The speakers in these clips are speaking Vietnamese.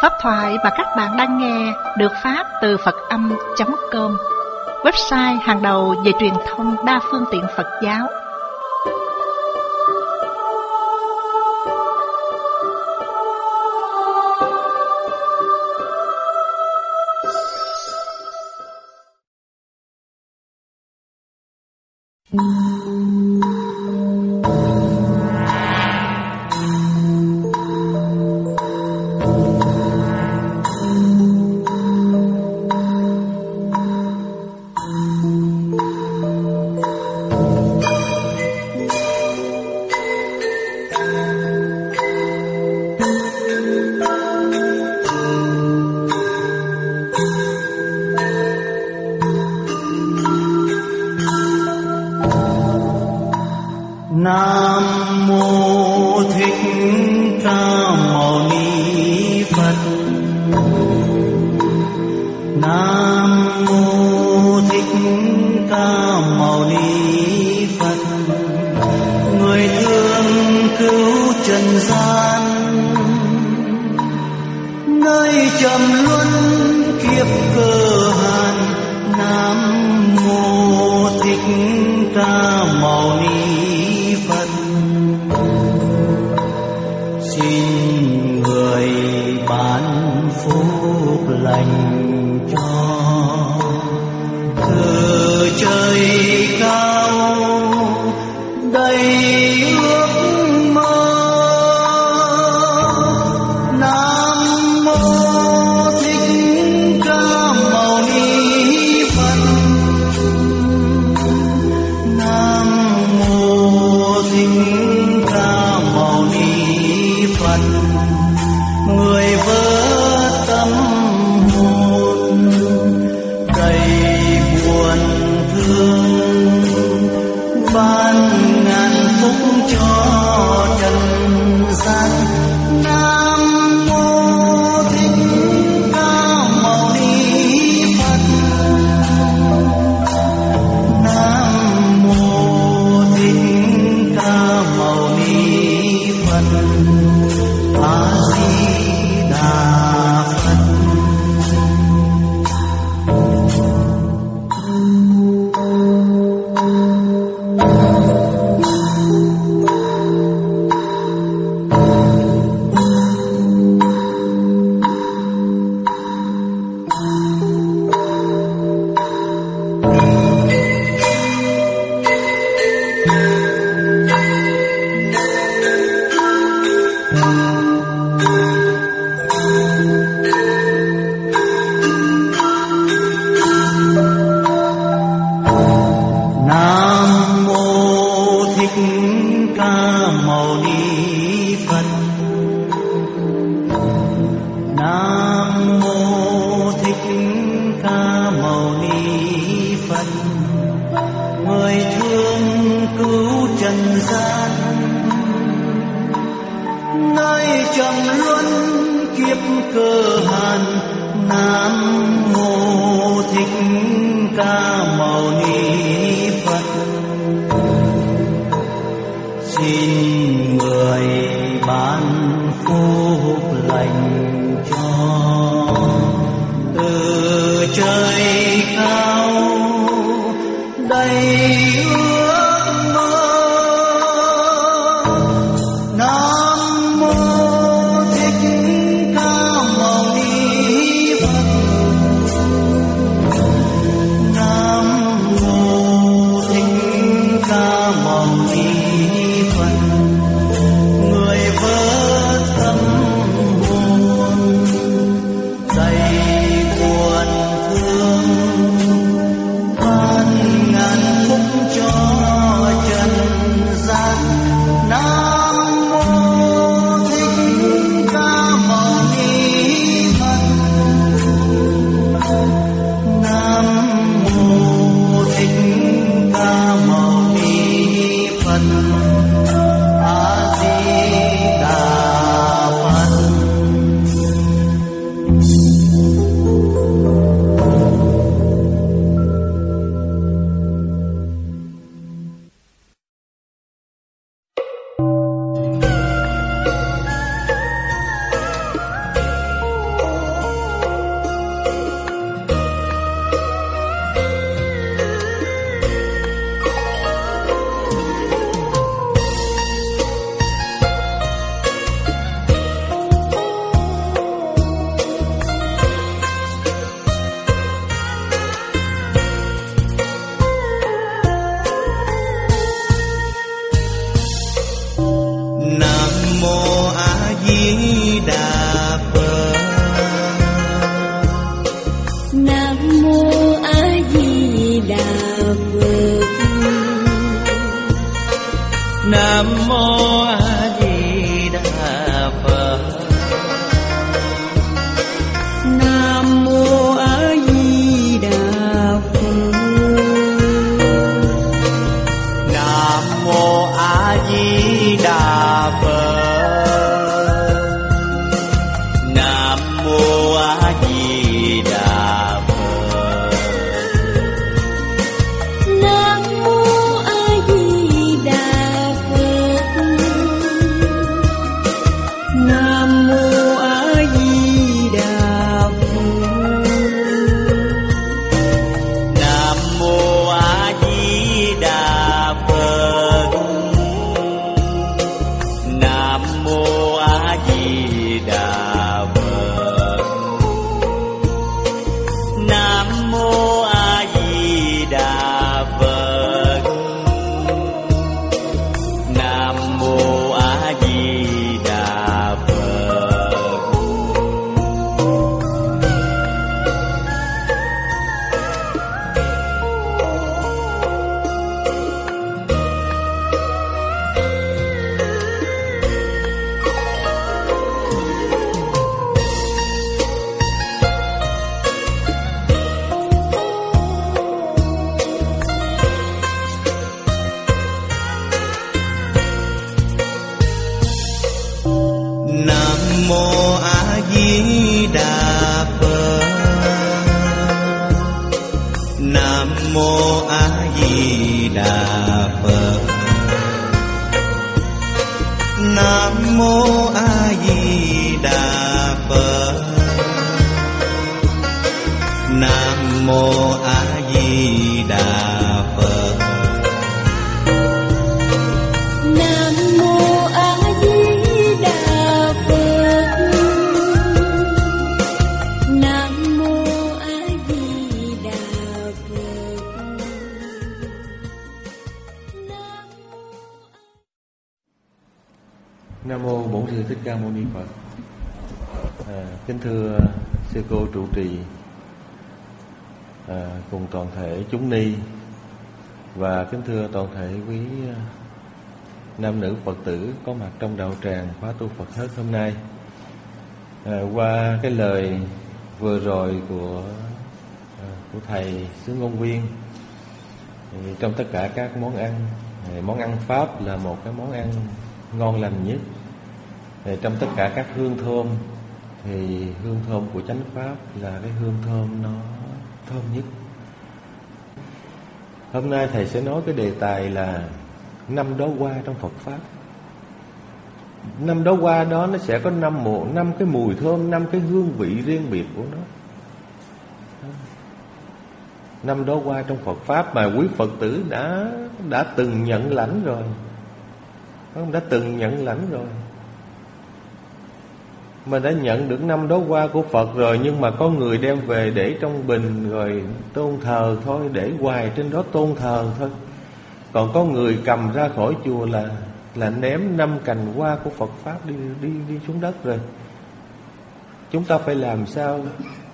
Pháp thoại mà các bạn đang nghe được phát từ Phật-âm.com, website hàng đầu về truyền thông đa phương tiện Phật giáo. Nam mô Thích Ca Mâu Ni Phật. Nam mô Thích Ca Mâu Ni Phật. Người thương cứu trần gian, nơi trầm luân kiếp cơ hàn. Nam mô Thích Ca Mâu Ni Phật. Xin người ban phúc lành cho từ trời cao đầy ước mơ. Nam mô Thích Ca Mâu Ni Phật. Nam mô Thích Ca Mâu Ni Phật. Người vỡ tâm hồn đầy buồn thương, ban ngàn phúc cho trần gian. Nam mô Thích Ca Mâu Ni Phật. Nam mô Thích Ca Mâu Ni Phật. A Di Đà Phật. Nam mô Thích Ca Mâu Ni Phật. Nam mô Thích Ca Mâu Ni Phật. Người thương cứu trần gian, nơi trầm luân kiếp cơ hàn. Nam mô Thích Ca Mâu Ni Phật. Xin người ban phúc lành cho từ trời cao đầy ước mơ. Nam mô Thích Ca Mâu Ni Phật. Nam mô Thích Ca Mâu Ni Phật. Người vỡ tâm hồn Đà Phật. Nam mô A Di Đà Phật. Nam mô A Di Đà Phật. Nam mô A Di Đà Phật. Nam mô A Di Đà Phật. Nam mô A Di Đà Phật. Nam mô A Di Đà Phật. Nam mô A Di Đà Phật. Nam mô A Di Đà Phật. Nam mô Bổn Sư Thích Ca Mâu Ni Phật. Kính thưa sư cô trụ trì, cùng toàn thể chúng ni, và kính thưa toàn thể quý nam nữ Phật tử có mặt trong đạo tràng khóa tu Phật hết hôm nay. Qua cái lời vừa rồi của thầy xứ Ngôn Viên, thì trong tất cả các món ăn Pháp là một cái món ăn ngon lành nhất. Trong tất cả các hương thơm thì hương thơm của chánh Pháp là cái hương thơm nó thơm nhất. Hôm nay thầy sẽ nói cái đề tài là 5 đóa hoa trong Phật Pháp. 5 đóa hoa đó nó sẽ có 5 cái mùi thơm, 5 cái hương vị riêng biệt của nó. 5 đóa hoa trong Phật Pháp mà quý Phật tử đã từng nhận lãnh rồi. Đã từng nhận lãnh rồi. Mà đã nhận được 5 đóa hoa của Phật rồi, nhưng mà có người đem về để trong bình rồi tôn thờ thôi, để hoài trên đó tôn thờ thôi. Còn có người cầm ra khỏi chùa là ném 5 cành hoa của Phật Pháp đi xuống đất rồi. Chúng ta phải làm sao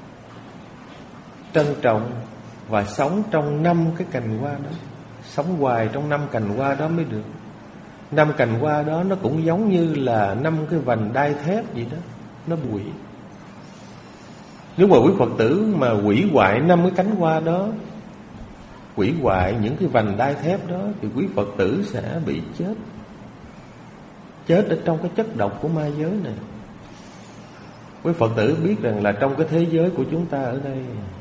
trân trọng và sống trong 5 cái cành hoa đó, sống hoài trong 5 cành hoa đó mới được. 5 cành hoa đó nó cũng giống như là 5 cái vành đai thép vậy đó, nó bụi. Nếu mà quý Phật tử mà hủy hoại 5 cái cánh hoa đó, hủy hoại những cái vành đai thép đó, thì quý Phật tử sẽ bị chết. Chết ở trong cái chất độc của ma giới này. Quý Phật tử biết rằng là trong cái thế giới của chúng ta ở đây,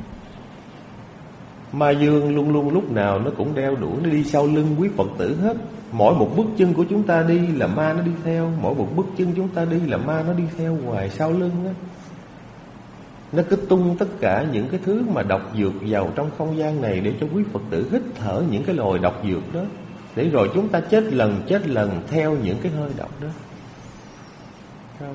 ma dương luôn luôn lúc nào nó cũng đeo đuổi, nó đi sau lưng quý Phật tử hết. Mỗi một bước chân của chúng ta đi là ma nó đi theo. Mỗi một bước chân chúng ta đi là ma nó đi theo hoài sau lưng đó. Nó cứ tung tất cả những cái thứ mà độc dược vào trong không gian này, để cho quý Phật tử hít thở những cái loài độc dược đó, để rồi chúng ta chết lần theo những cái hơi độc đó. Không?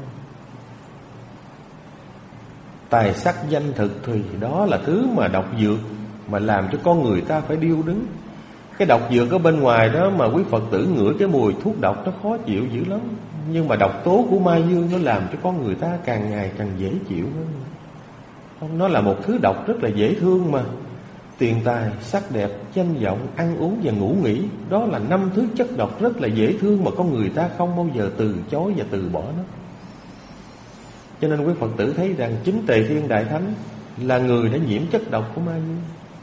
Tài sắc danh thực thì đó là thứ mà độc dược mà làm cho con người ta phải điêu đứng. Cái độc dược ở bên ngoài đó mà quý Phật tử ngửi cái mùi thuốc độc nó khó chịu dữ lắm. Nhưng mà độc tố của ma dương nó làm cho con người ta càng ngày càng dễ chịu hơn. Nó là một thứ độc rất là dễ thương mà. Tiền tài, sắc đẹp, danh vọng, ăn uống và ngủ nghỉ, đó là 5 thứ chất độc rất là dễ thương mà con người ta không bao giờ từ chối và từ bỏ nó. Cho nên quý Phật tử thấy rằng chính Tề Thiên Đại Thánh là người đã nhiễm chất độc của ma dương.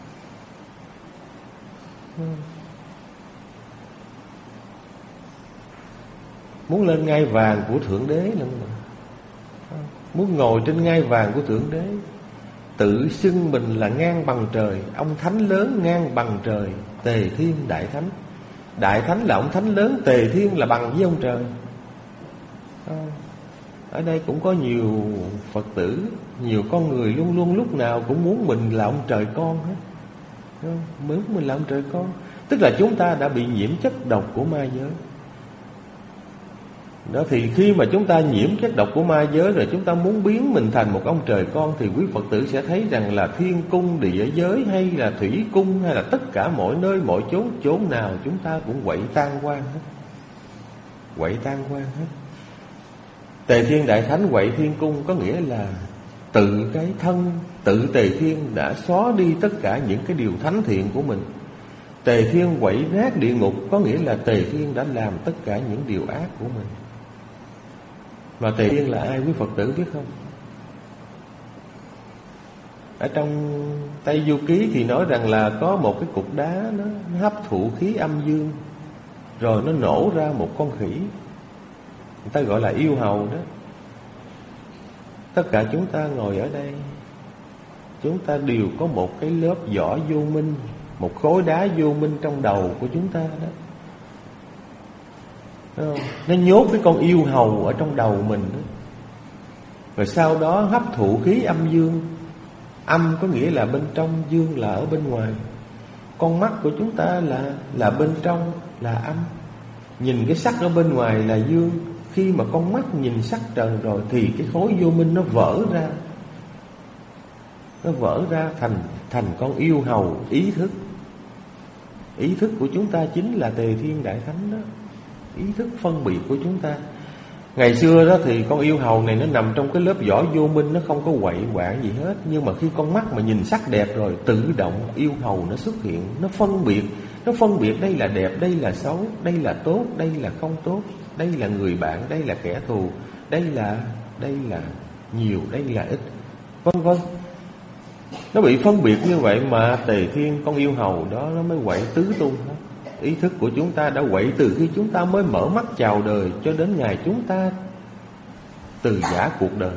Muốn lên ngai vàng của Thượng Đế lắm mà. Muốn ngồi trên ngai vàng của Thượng Đế, tự xưng mình là ngang bằng trời. Ông Thánh lớn ngang bằng trời, Tề Thiên Đại Thánh. Đại Thánh là ông Thánh lớn, Tề Thiên là bằng với ông trời. Ở đây cũng có nhiều Phật tử, nhiều con người luôn luôn lúc nào cũng muốn mình là ông trời con hết. Muốn mình là ông trời con. Tức là chúng ta đã bị nhiễm chất độc của ma giới. Đó thì khi mà chúng ta nhiễm chất độc của ma giới rồi, chúng ta muốn biến mình thành một ông trời con, thì quý Phật tử sẽ thấy rằng là thiên cung, địa giới hay là thủy cung, hay là tất cả mọi nơi mọi chốn, chốn nào chúng ta cũng quậy tan quang hết. Quậy tan quang hết. Tề Thiên Đại Thánh quậy thiên cung có nghĩa là tự cái thân, tự Tề Thiên đã xóa đi tất cả những cái điều thánh thiện của mình. Tề Thiên quậy nát địa ngục có nghĩa là Tề Thiên đã làm tất cả những điều ác của mình. Mà Tề Thiên là ai quý Phật tử biết không? Ở trong Tây Du Ký thì nói rằng là có một cái cục đá nó hấp thụ khí âm dương, rồi nó nổ ra một con khỉ, người ta gọi là yêu hầu đó. Tất cả chúng ta ngồi ở đây, chúng ta đều có một cái lớp vỏ vô minh, một khối đá vô minh trong đầu của chúng ta đó. Nó nhốt cái con yêu hầu ở trong đầu mình đó. Rồi sau đó hấp thụ khí âm dương. Âm có nghĩa là bên trong, dương là ở bên ngoài. Con mắt của chúng ta là bên trong, là âm. Nhìn cái sắc ở bên ngoài là dương. Khi mà con mắt nhìn sắc trần rồi thì cái khối vô minh nó vỡ ra. Nó vỡ ra thành con yêu hầu ý thức. Ý thức của chúng ta chính là Tề Thiên Đại Thánh đó. Ý thức phân biệt của chúng ta. Ngày xưa đó thì con yêu hầu này nó nằm trong cái lớp vỏ vô minh, nó không có quậy quạng gì hết. Nhưng mà khi con mắt mà nhìn sắc đẹp rồi, tự động yêu hầu nó xuất hiện. Nó phân biệt. Nó phân biệt đây là đẹp, đây là xấu, đây là tốt, đây là không tốt, đây là người bạn, đây là kẻ thù, đây là nhiều, đây là ít, vân vân. Nó bị phân biệt như vậy mà Tề Thiên, con yêu hầu đó, nó mới quậy tứ tung hết. Ý thức của chúng ta đã quậy từ khi chúng ta mới mở mắt chào đời cho đến ngày chúng ta từ giã cuộc đời.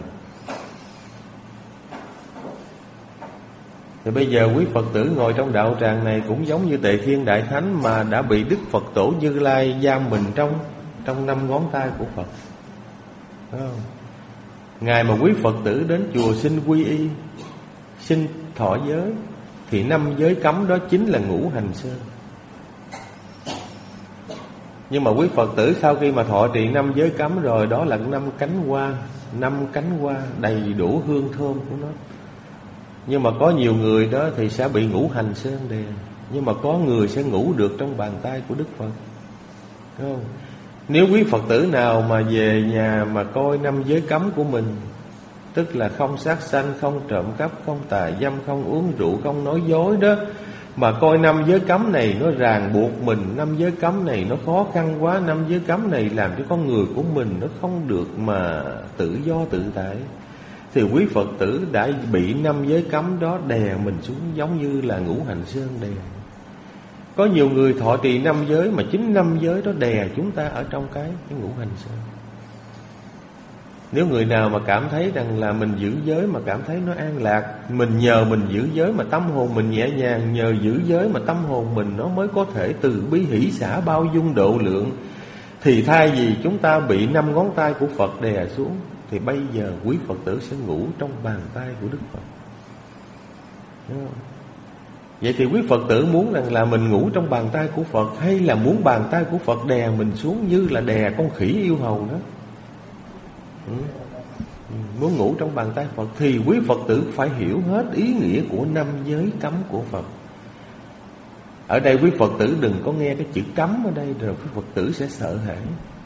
Thì bây giờ quý Phật tử ngồi trong đạo tràng này cũng giống như Tề Thiên Đại Thánh mà đã bị Đức Phật Tổ Như Lai giam mình trong 5 ngón tay của Phật. Phải không? Ngày mà quý Phật tử đến chùa xin quy y, xin thọ giới, thì 5 giới cấm đó chính là ngũ hành sơn. Nhưng mà quý Phật tử sau khi mà thọ trì 5 giới cấm rồi, đó là 5 cánh hoa đầy đủ hương thơm của nó. Nhưng mà có nhiều người đó thì sẽ bị ngũ hành sơn đè. Nhưng mà có người sẽ ngủ được trong bàn tay của Đức Phật. Đúng không? Nếu quý Phật tử nào mà về nhà mà coi 5 giới cấm của mình, tức là không sát sanh, không trộm cắp, không tà dâm, không uống rượu, không nói dối đó, mà coi 5 giới cấm này nó ràng buộc mình, 5 giới cấm này nó khó khăn quá, 5 giới cấm này làm cho con người của mình nó không được mà tự do tự tại, thì quý Phật tử đã bị 5 giới cấm đó đè mình xuống, giống như là ngũ hành sơn đè. Có nhiều người thọ trì 5 giới mà chính 5 giới đó đè chúng ta ở trong cái ngũ hành sơn. Nếu người nào mà cảm thấy rằng là mình giữ giới mà cảm thấy nó an lạc, mình nhờ mình giữ giới mà tâm hồn mình nhẹ nhàng, nhờ giữ giới mà tâm hồn mình nó mới có thể từ bi hỷ xả bao dung độ lượng, thì thay vì chúng ta bị 5 ngón tay của Phật đè xuống, thì bây giờ quý Phật tử sẽ ngủ trong bàn tay của Đức Phật. Đúng không? Vậy thì quý Phật tử muốn rằng là mình ngủ trong bàn tay của Phật, hay là muốn bàn tay của Phật đè mình xuống như là đè con khỉ yêu hầu đó? Muốn ngủ trong bàn tay Phật thì quý Phật tử phải hiểu hết ý nghĩa của 5 giới cấm của Phật. Ở đây quý Phật tử đừng có nghe cái chữ cấm ở đây rồi quý Phật tử sẽ sợ hãi.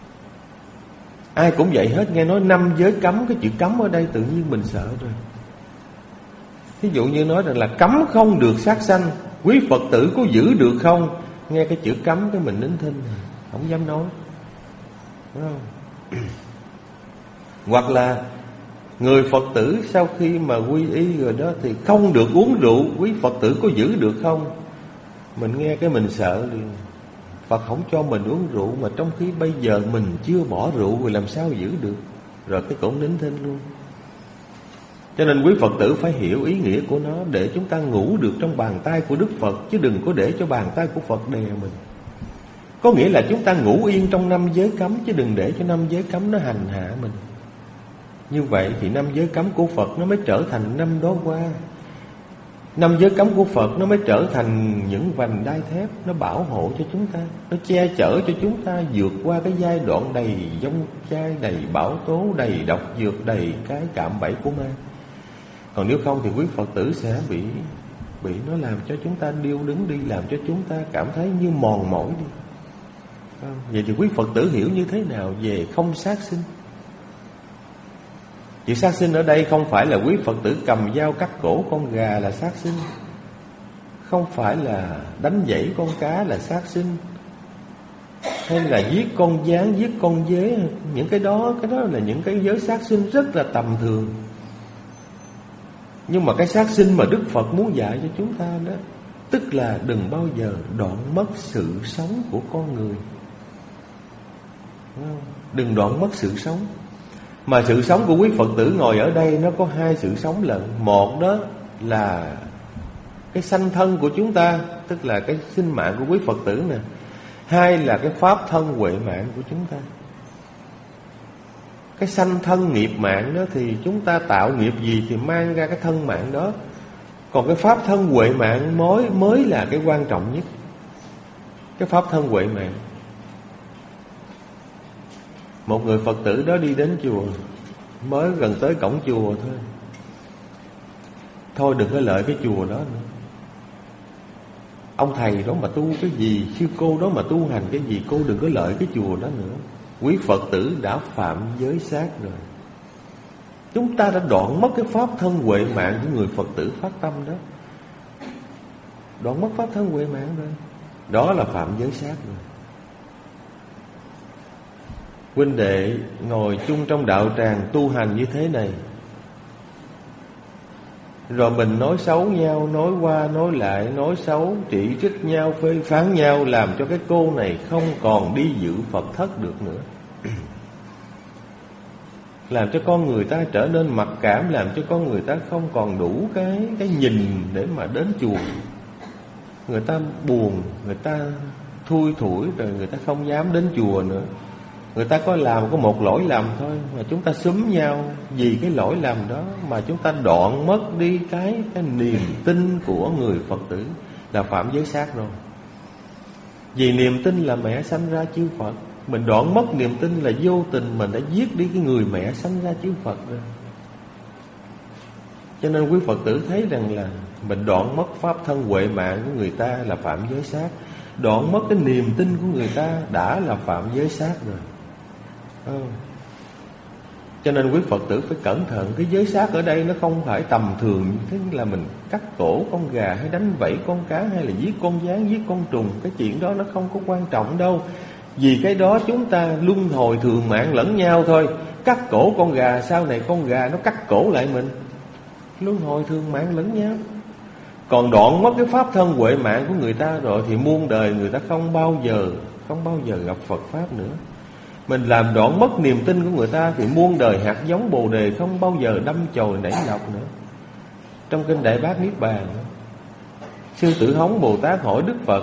Ai cũng vậy hết, nghe nói 5 giới cấm, cái chữ cấm ở đây tự nhiên mình sợ rồi. Ví dụ như nói rằng là cấm không được sát sanh, quý Phật tử có giữ được không? Nghe cái chữ cấm cái mình nín thinh, không dám nói. Đúng không? Hoặc là người Phật tử sau khi mà quy y rồi đó thì không được uống rượu, quý Phật tử có giữ được không? Mình nghe cái mình sợ liền. Phật không cho mình uống rượu, mà trong khi bây giờ mình chưa bỏ rượu thì làm sao giữ được? Rồi cái cũng nín thinh luôn. Cho nên quý Phật tử phải hiểu ý nghĩa của nó để chúng ta ngủ được trong bàn tay của Đức Phật, chứ đừng có để cho bàn tay của Phật đè mình. Có nghĩa là chúng ta ngủ yên trong 5 giới cấm, chứ đừng để cho 5 giới cấm nó hành hạ mình. Như vậy thì 5 giới cấm của Phật nó mới trở thành 5 đóa hoa. 5 giới cấm của Phật nó mới trở thành những vành đai thép, nó bảo hộ cho chúng ta, nó che chở cho chúng ta vượt qua cái giai đoạn đầy dông chai, đầy bão tố, đầy độc dược, đầy cái cạm bẫy của ma. Còn nếu không thì quý Phật tử sẽ bị nó làm cho chúng ta điêu đứng đi, làm cho chúng ta cảm thấy như mòn mỏi đi. Vậy thì quý Phật tử hiểu như thế nào về không sát sinh? Việc sát sinh ở đây không phải là quý Phật tử cầm dao cắt cổ con gà là sát sinh, không phải là đánh dãy con cá là sát sinh, hay là giết con gián, giết con dế. Những cái đó là những cái giới sát sinh rất là tầm thường. Nhưng mà cái sát sinh mà Đức Phật muốn dạy cho chúng ta đó, tức là đừng bao giờ đoạn mất sự sống của con người. Đừng đoạn mất sự sống. Mà sự sống của quý Phật tử ngồi ở đây nó có 2 sự sống lận. Một đó là cái sanh thân của chúng ta, tức là cái sinh mạng của quý Phật tử nè. 2 là cái pháp thân huệ mạng của chúng ta. Cái sanh thân nghiệp mạng đó thì chúng ta tạo nghiệp gì thì mang ra cái thân mạng đó. Còn cái pháp thân huệ mạng mới là cái quan trọng nhất. Cái pháp thân huệ mạng. Một người Phật tử đó đi đến chùa, mới gần tới cổng chùa thôi đừng có lợi cái chùa đó nữa. Ông thầy đó mà tu cái gì, sư cô đó mà tu hành cái gì, cô đừng có lợi cái chùa đó nữa. Quý Phật tử đã phạm giới sát rồi. Chúng ta đã đoạn mất cái pháp thân huệ mạng của người Phật tử phát tâm đó. Đoạn mất pháp thân huệ mạng rồi. Đó là phạm giới sát rồi. Huynh đệ ngồi chung trong đạo tràng tu hành như thế này, rồi mình nói xấu nhau, nói qua nói lại, nói xấu, chỉ trích nhau, phê phán nhau, làm cho cái cô này không còn đi dự Phật thất được nữa. Làm cho con người ta trở nên mặc cảm, làm cho con người ta không còn đủ cái nhìn để mà đến chùa. Người ta buồn, người ta thui thủi, rồi người ta không dám đến chùa nữa. Người ta có một lỗi lầm thôi mà chúng ta xúm nhau vì cái lỗi lầm đó mà chúng ta đoạn mất đi cái niềm tin của người Phật tử, là phạm giới sát rồi. Vì niềm tin là mẹ sanh ra chư Phật, mình đoạn mất niềm tin là vô tình mình đã giết đi cái người mẹ sanh ra chư Phật rồi. Cho nên quý Phật tử thấy rằng là mình đoạn mất pháp thân huệ mạng của người ta là phạm giới sát, đoạn mất cái niềm tin của người ta đã là phạm giới sát rồi. Cho nên quý Phật tử phải cẩn thận. Cái giới sát ở đây nó không phải tầm thường, thế là mình cắt cổ con gà hay đánh vẫy con cá hay là giết con gián, giết con trùng. Cái chuyện đó nó không có quan trọng đâu. Vì cái đó chúng ta luân hồi thường mạng lẫn nhau thôi. Cắt cổ con gà, sau này con gà nó cắt cổ lại mình, luân hồi thường mạng lẫn nhau. Còn đoạn mất cái pháp thân huệ mạng của người ta rồi thì muôn đời người ta không bao giờ gặp Phật Pháp nữa. Mình làm đoạn mất niềm tin của người ta thì muôn đời hạt giống Bồ Đề không bao giờ đâm chồi nảy lọc nữa. Trong kinh Đại Bát Niết Bàn, Sư Tử Hống Bồ Tát hỏi Đức Phật: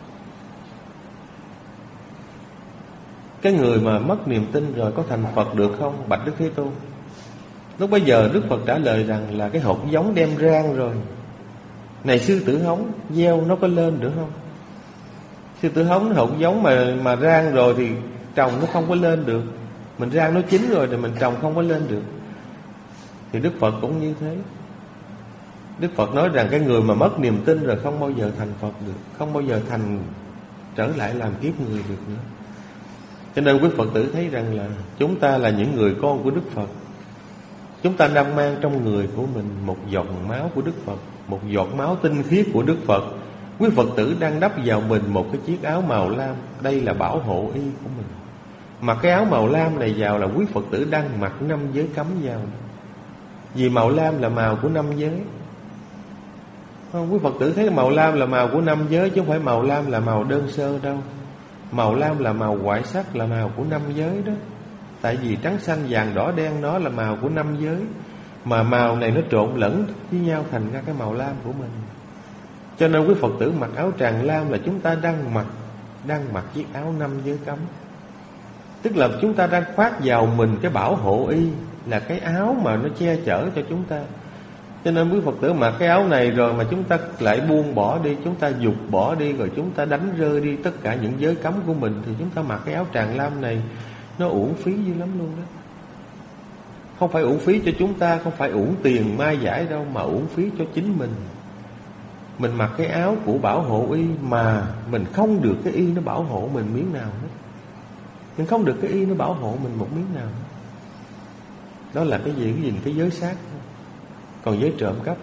cái người mà mất niềm tin rồi có thành Phật được không? Bạch Đức Thế Tôn. Lúc bấy giờ Đức Phật trả lời rằng là cái hột giống đem rang rồi. Này Sư Tử Hống, gieo nó có lên được không? Sư Tử Hống, hột giống mà rang rồi thì trồng nó không có lên được. Mình rang nó chín rồi thì mình trồng không có lên được. Thì Đức Phật cũng như thế. Đức Phật nói rằng cái người mà mất niềm tin rồi không bao giờ thành Phật được, không bao giờ trở lại làm kiếp người được nữa. Cho nên quý Phật tử thấy rằng là chúng ta là những người con của Đức Phật. Chúng ta đang mang trong người của mình một giọt máu của Đức Phật, một giọt máu tinh khiết của Đức Phật. Quý Phật tử đang đắp vào mình một cái chiếc áo màu lam. Đây là bảo hộ y của mình. Mặc cái áo màu lam này vào là quý Phật tử đang mặc 5 giới cấm vào. Vì màu lam là màu của 5 giới. Quý Phật tử thấy màu lam là màu của 5 giới, chứ không phải màu lam là màu đơn sơ đâu. Màu lam là màu ngoại sắc, là màu của 5 giới đó. Tại vì trắng xanh vàng đỏ đen nó là màu của 5 giới. Mà màu này nó trộn lẫn với nhau thành ra cái màu lam của mình. Cho nên quý Phật tử mặc áo tràng lam là chúng ta đang mặc chiếc áo 5 giới cấm. Tức là chúng ta đang khoác vào mình cái bảo hộ y, là cái áo mà nó che chở cho chúng ta. Cho nên quý Phật tử mặc cái áo này rồi mà chúng ta lại buông bỏ đi, chúng ta dục bỏ đi, rồi chúng ta đánh rơi đi tất cả những giới cấm của mình, thì chúng ta mặc cái áo tràng lam này nó uổng phí dữ lắm luôn đó. Không phải uổng phí cho chúng ta, không phải uổng tiền mai giải đâu, mà uổng phí cho chính mình. Mình mặc cái áo của bảo hộ y mà mình không được cái y nó bảo hộ mình miếng nào hết. Mình không được cái y nó bảo hộ mình một miếng nào hết. Đó là cái gì? Cái giới sát. Còn giới trộm cắp,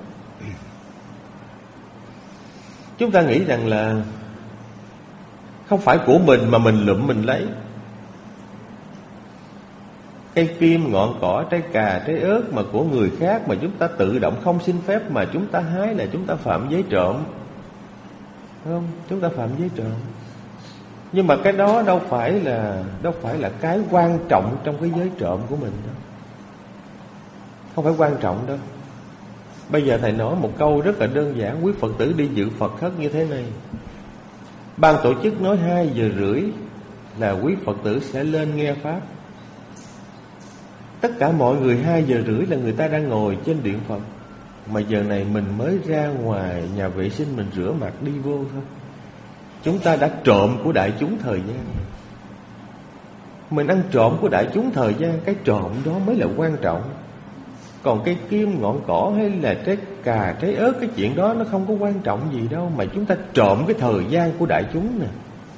chúng ta nghĩ rằng là không phải của mình mà mình lụm mình lấy. Cây kim, ngọn cỏ, trái cà, trái ớt mà của người khác mà chúng ta tự động không xin phép mà chúng ta hái là chúng ta phạm giới trộm, phải không? Chúng ta phạm giới trộm. Nhưng mà cái đó đâu phải là cái quan trọng trong cái giới trộm của mình đâu. Không phải quan trọng đâu. Bây giờ thầy nói một câu rất là đơn giản. Quý Phật tử đi dự Phật thất như thế này, ban tổ chức nói 2:30 là quý Phật tử sẽ lên nghe Pháp. Tất cả mọi người 2:30 là người ta đang ngồi trên điện Phật. Mà giờ này mình mới ra ngoài nhà vệ sinh mình rửa mặt đi vô thôi. Chúng ta đã trộm của đại chúng thời gian. Mình ăn trộm của đại chúng thời gian. Cái trộm đó mới là quan trọng. Còn cây kim, ngọn cỏ hay là trái cà, trái ớt, cái chuyện đó nó không có quan trọng gì đâu. Mà chúng ta trộm cái thời gian của đại chúng nè,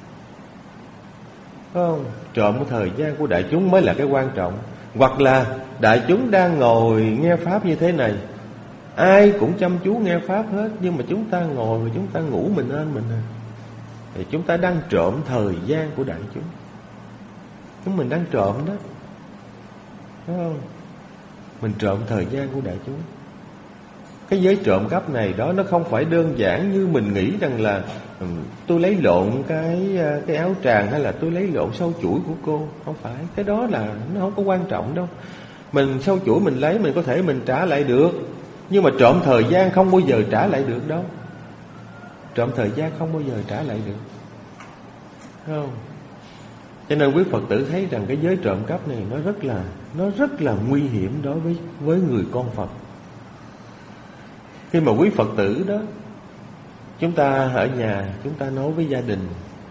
phải không? Trộm cái thời gian của đại chúng mới là cái quan trọng. Hoặc là đại chúng đang ngồi nghe Pháp như thế này, ai cũng chăm chú nghe Pháp hết, nhưng mà chúng ta ngồi và chúng ta ngủ mình lên mình thì chúng ta đang trộm thời gian của đại chúng. Chúng mình đang trộm đó, phải không? Mình trộm thời gian của đại chúng. Cái giới trộm cắp này đó, nó không phải đơn giản như mình nghĩ rằng là tôi lấy lộn cái áo tràng hay là tôi lấy lộn sâu chuỗi của cô. Không phải, cái đó là nó không có quan trọng đâu. Mình sâu chuỗi mình lấy, mình có thể mình trả lại được, nhưng mà trộm thời gian không bao giờ trả lại được đâu. Trộm thời gian không bao giờ trả lại được, thấy không? Cho nên quý Phật tử thấy rằng cái giới trộm cắp này nó rất là nguy hiểm đối với người con Phật. Khi mà quý Phật tử đó, chúng ta ở nhà, chúng ta nói với gia đình,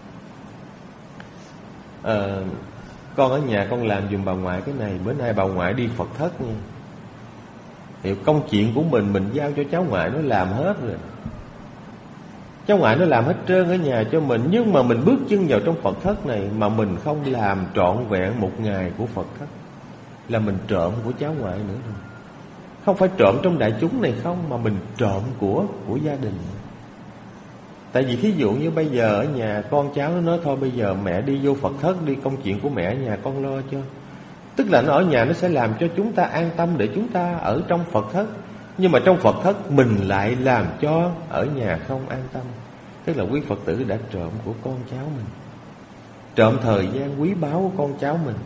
con ở nhà con làm giùm bà ngoại cái này, bữa nay bà ngoại đi Phật thất nha. Thì công chuyện của mình giao cho cháu ngoại nó làm hết rồi. Cháu ngoại nó làm hết trơn ở nhà cho mình. Nhưng mà mình bước chân vào trong Phật thất này mà mình không làm trọn vẹn một ngày của Phật thất, là mình trộm của cháu ngoại nữa rồi. Không phải trộm trong đại chúng này không, mà mình trộm của gia đình. Tại vì thí dụ như bây giờ ở nhà con cháu nó nói thôi bây giờ mẹ đi vô Phật thất đi, công chuyện của mẹ ở nhà con lo cho. Tức là nó ở nhà nó sẽ làm cho chúng ta an tâm để chúng ta ở trong Phật thất. Nhưng mà trong Phật thất mình lại làm cho ở nhà không an tâm. Tức là quý Phật tử đã trộm của con cháu mình, trộm thời gian quý báu của con cháu mình.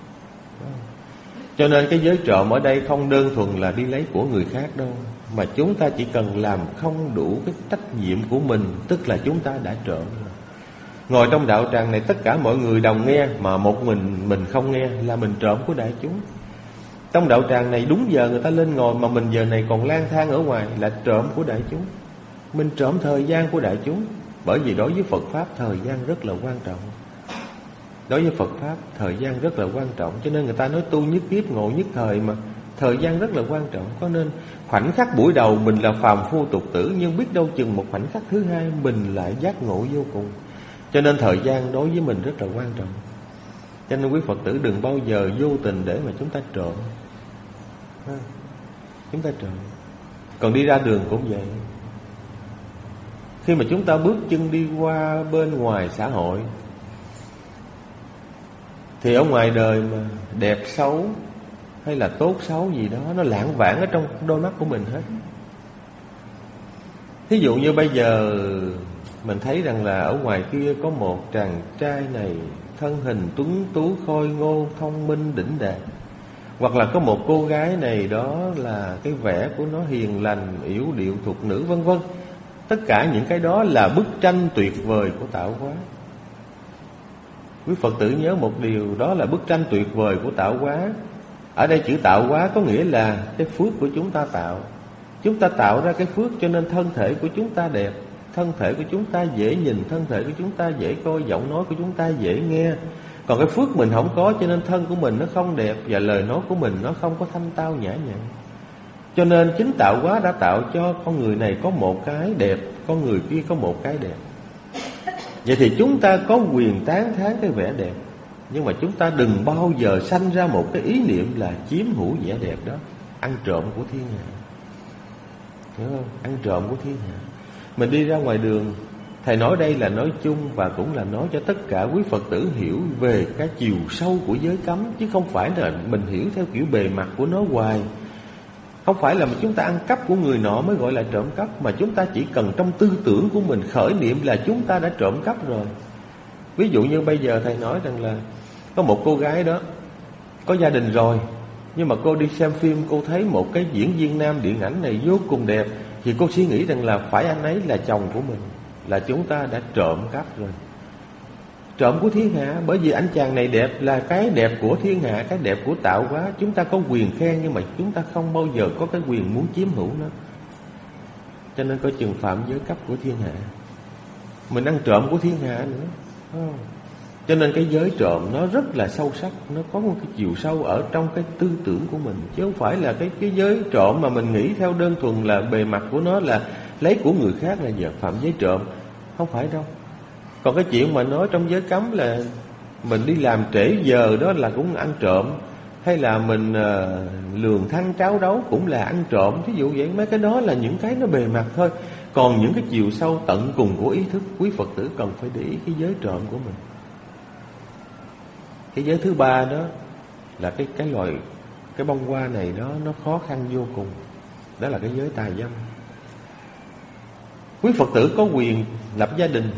Cho nên cái giới trộm ở đây không đơn thuần là đi lấy của người khác đâu, mà chúng ta chỉ cần làm không đủ cái trách nhiệm của mình, tức là chúng ta đã trộm. Ngồi trong đạo tràng này tất cả mọi người đồng nghe, mà một mình không nghe là mình trộm của đại chúng. Trong đạo tràng này đúng giờ người ta lên ngồi, mà mình giờ này còn lang thang ở ngoài là trộm của đại chúng. Mình trộm thời gian của đại chúng. Bởi vì đối với Phật Pháp thời gian rất là quan trọng. Đối với Phật Pháp thời gian rất là quan trọng. Cho nên người ta nói tu nhất kiếp ngộ nhất thời, mà thời gian rất là quan trọng. Có nên khoảnh khắc buổi đầu mình là phàm phu tục tử, nhưng biết đâu chừng một khoảnh khắc thứ hai mình lại giác ngộ vô cùng. Cho nên thời gian đối với mình rất là quan trọng. Cho nên quý Phật tử đừng bao giờ vô tình để mà chúng ta trộm. Chúng ta trộm. Còn đi ra đường cũng vậy. Khi mà chúng ta bước chân đi qua bên ngoài xã hội, thì ở ngoài đời mà đẹp xấu hay là tốt xấu gì đó, nó lảng vảng ở trong đôi mắt của mình hết. Thí dụ như bây giờ mình thấy rằng là ở ngoài kia có một chàng trai này thân hình tuấn tú khôi ngô, thông minh đỉnh đạt. Hoặc là có một cô gái này đó là cái vẻ của nó hiền lành, yểu điệu, thục nữ vân vân. Tất cả những cái đó là bức tranh tuyệt vời của tạo hóa. Quý Phật tử nhớ một điều, đó là bức tranh tuyệt vời của tạo hóa. Ở đây chữ tạo hóa có nghĩa là cái phước của chúng ta tạo. Chúng ta tạo ra cái phước cho nên thân thể của chúng ta đẹp, thân thể của chúng ta dễ nhìn, thân thể của chúng ta dễ coi, giọng nói của chúng ta dễ nghe. Còn cái phước mình không có cho nên thân của mình nó không đẹp, và lời nói của mình nó không có thanh tao nhã nhặn. Cho nên chính tạo hóa đã tạo cho con người này có một cái đẹp, con người kia có một cái đẹp. Vậy thì chúng ta có quyền tán thán cái vẻ đẹp, nhưng mà chúng ta đừng bao giờ sanh ra một cái ý niệm là chiếm hữu vẻ đẹp đó, ăn trộm của thiên hạ. Hiểu không? Ăn trộm của thiên hạ. Mình đi ra ngoài đường, thầy nói đây là nói chung và cũng là nói cho tất cả quý Phật tử hiểu về cái chiều sâu của giới cấm, chứ không phải là mình hiểu theo kiểu bề mặt của nó hoài. Không phải là chúng ta ăn cắp của người nọ mới gọi là trộm cắp, mà chúng ta chỉ cần trong tư tưởng của mình khởi niệm là chúng ta đã trộm cắp rồi. Ví dụ như bây giờ thầy nói rằng là có một cô gái đó có gia đình rồi, nhưng mà cô đi xem phim, cô thấy một cái diễn viên nam điện ảnh này vô cùng đẹp, thì cô suy nghĩ rằng là phải anh ấy là chồng của mình, là chúng ta đã trộm cắp rồi. Trộm của thiên hạ, bởi vì anh chàng này đẹp là cái đẹp của thiên hạ, cái đẹp của tạo hóa. Chúng ta có quyền khen, nhưng mà chúng ta không bao giờ có cái quyền muốn chiếm hữu nó. Cho nên coi chừng phạm giới cấp của thiên hạ. Mình ăn trộm của thiên hạ nữa. Cho nên cái giới trộm nó rất là sâu sắc, nó có một cái chiều sâu ở trong cái tư tưởng của mình, chứ không phải là cái giới trộm mà mình nghĩ theo đơn thuần là bề mặt của nó là lấy của người khác là giờ phạm giới trộm. Không phải đâu. Còn cái chuyện mà nói trong giới cấm là mình đi làm trễ giờ đó là cũng ăn trộm, hay là mình lường thăng tráo đấu cũng là ăn trộm. Thí dụ vậy, mấy cái đó là những cái nó bề mặt thôi. Còn những cái chiều sâu tận cùng của ý thức, quý Phật tử cần phải để ý cái giới trộm của mình. Cái giới thứ ba đó là cái loài, cái bông hoa này đó, nó khó khăn vô cùng. Đó là cái giới tà dâm. Quý Phật tử có quyền lập gia đình.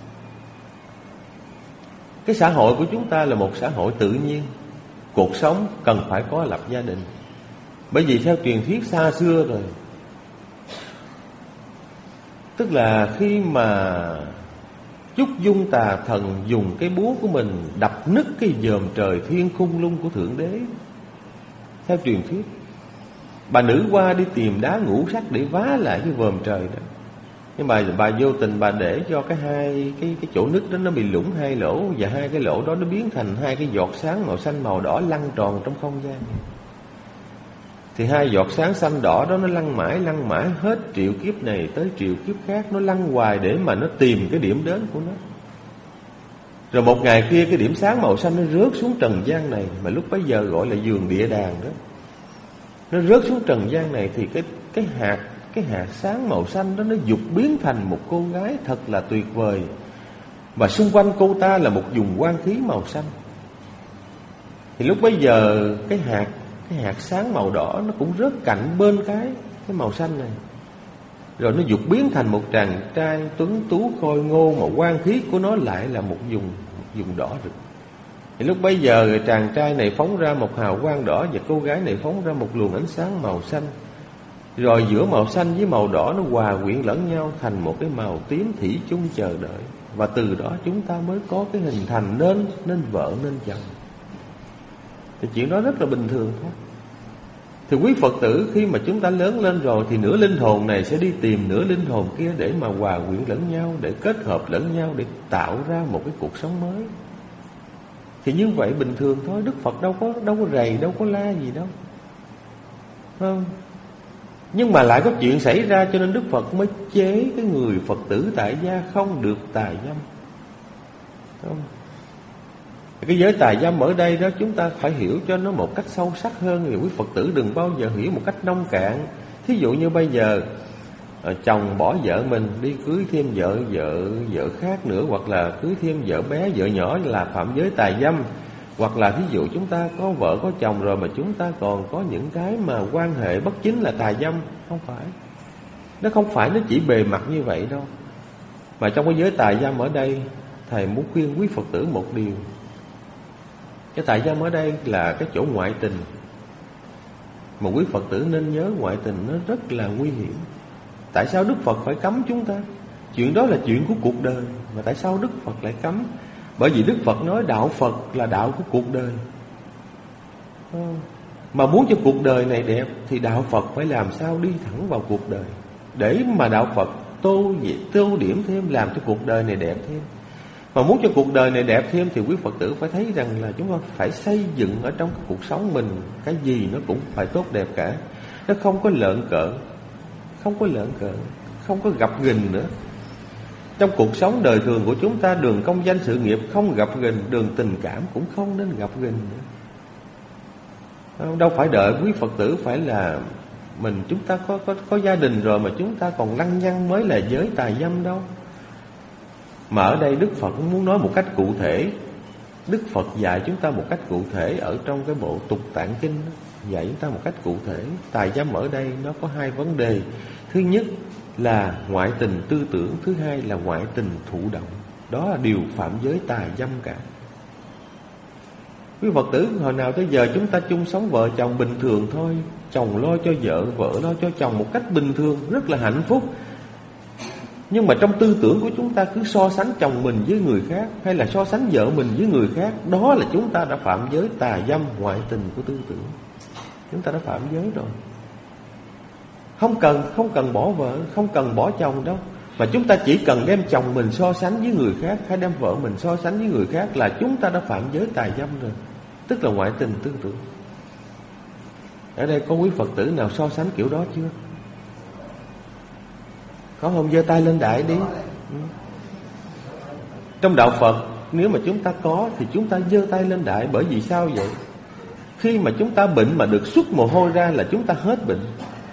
Cái xã hội của chúng ta là một xã hội tự nhiên, cuộc sống cần phải có lập gia đình. Bởi vì theo truyền thuyết xa xưa rồi, tức là khi mà Chúc Dung Tà Thần dùng cái búa của mình đập nứt cái vòm trời thiên khung lung của Thượng Đế, theo truyền thuyết, bà nữ hoa đi tìm đá ngũ sắc để vá lại cái vòm trời đó. Nhưng mà bà vô tình bà để cho cái chỗ nứt đó nó bị lủng hai lỗ, và hai cái lỗ đó nó biến thành hai cái giọt sáng màu xanh màu đỏ lăn tròn trong không gian. Thì hai giọt sáng xanh đỏ đó nó lăn mãi hết triệu kiếp này tới triệu kiếp khác, nó lăn hoài để mà nó tìm cái điểm đến của nó. Rồi một ngày kia cái điểm sáng màu xanh nó rớt xuống trần gian này, mà lúc bấy giờ gọi là giường địa đàng đó. Nó rớt xuống trần gian này thì cái hạt sáng màu xanh đó nó dục biến thành một cô gái thật là tuyệt vời, và xung quanh cô ta là một vùng quang khí màu xanh. Thì lúc bấy giờ cái hạt sáng màu đỏ nó cũng rớt cạnh bên cái màu xanh này, rồi nó dục biến thành một chàng trai tuấn tú khôi ngô, mà quang khí của nó lại là một vùng đỏ rực. Thì lúc bấy giờ chàng trai này phóng ra một hào quang đỏ, và cô gái này phóng ra một luồng ánh sáng màu xanh. Rồi giữa màu xanh với màu đỏ nó hòa quyện lẫn nhau thành một cái màu tím thủy chung chờ đợi. Và từ đó chúng ta mới có cái hình thành nên vợ nên chồng. Thì chuyện đó rất là bình thường thôi. Thì quý Phật tử khi mà chúng ta lớn lên rồi, thì nửa linh hồn này sẽ đi tìm nửa linh hồn kia để mà hòa quyện lẫn nhau, để kết hợp lẫn nhau, để tạo ra một cái cuộc sống mới. Thì như vậy bình thường thôi. Đức Phật đâu có rầy, đâu có la gì đâu, không? Nhưng mà lại có chuyện xảy ra, cho nên Đức Phật mới chế cái người Phật tử tại gia không được tà dâm, không? Cái giới tà dâm ở đây đó chúng ta phải hiểu cho nó một cách sâu sắc hơn. Thì quý Phật tử đừng bao giờ hiểu một cách nông cạn. Thí dụ như bây giờ chồng bỏ vợ mình đi cưới thêm vợ khác nữa, hoặc là cưới thêm vợ bé, vợ nhỏ là phạm giới tà dâm. Hoặc là thí dụ chúng ta có vợ có chồng rồi mà chúng ta còn có những cái mà quan hệ bất chính là tà dâm. Không phải. Nó không phải nó chỉ bề mặt như vậy đâu. Mà trong cái giới tà dâm ở đây, thầy muốn khuyên quý Phật tử một điều. Cái tà dâm ở đây là cái chỗ ngoại tình. Mà quý Phật tử nên nhớ ngoại tình nó rất là nguy hiểm. Tại sao Đức Phật phải cấm chúng ta? Chuyện đó là chuyện của cuộc đời. Mà tại sao Đức Phật lại cấm? Bởi vì Đức Phật nói đạo Phật là đạo của cuộc đời. Mà muốn cho cuộc đời này đẹp thì đạo Phật phải làm sao đi thẳng vào cuộc đời, để mà đạo Phật tô điểm thêm, làm cho cuộc đời này đẹp thêm. Mà muốn cho cuộc đời này đẹp thêm thì quý Phật tử phải thấy rằng là chúng ta phải xây dựng ở trong cuộc sống mình, cái gì nó cũng phải tốt đẹp cả. Nó không có lợn cợn, không có gập ghềnh nữa. Trong cuộc sống đời thường của chúng ta, đường công danh sự nghiệp không gập ghềnh, đường tình cảm cũng không nên gập ghềnh nữa. Đâu phải đợi quý Phật tử phải là chúng ta có gia đình rồi mà chúng ta còn lăng nhăng mới là giới tà dâm đâu. Mà ở đây Đức Phật cũng muốn nói một cách cụ thể. Đức Phật dạy chúng ta một cách cụ thể ở trong cái bộ Tục Tạng Kinh, dạy chúng ta một cách cụ thể. Tà dâm ở đây nó có hai vấn đề. Thứ nhất là ngoại tình tư tưởng, thứ hai là ngoại tình thụ động. Đó là điều phạm giới tà dâm cả. Quý Phật tử hồi nào tới giờ chúng ta chung sống vợ chồng bình thường thôi, chồng lo cho vợ, vợ lo cho chồng một cách bình thường, rất là hạnh phúc. Nhưng mà trong tư tưởng của chúng ta cứ so sánh chồng mình với người khác, hay là so sánh vợ mình với người khác, đó là chúng ta đã phạm giới tà dâm, ngoại tình của tư tưởng. Chúng ta đã phạm giới rồi. Không cần bỏ vợ, không cần bỏ chồng đâu, mà chúng ta chỉ cần đem chồng mình so sánh với người khác, hay đem vợ mình so sánh với người khác là chúng ta đã phạm giới tà dâm rồi, tức là ngoại tình tư tưởng. Ở đây có quý Phật tử nào so sánh kiểu đó chưa? Có không? Giơ tay lên đại đi. Trong đạo Phật, nếu mà chúng ta có thì chúng ta giơ tay lên đại. Bởi vì sao vậy? Khi mà chúng ta bệnh mà được xuất mồ hôi ra là chúng ta hết bệnh.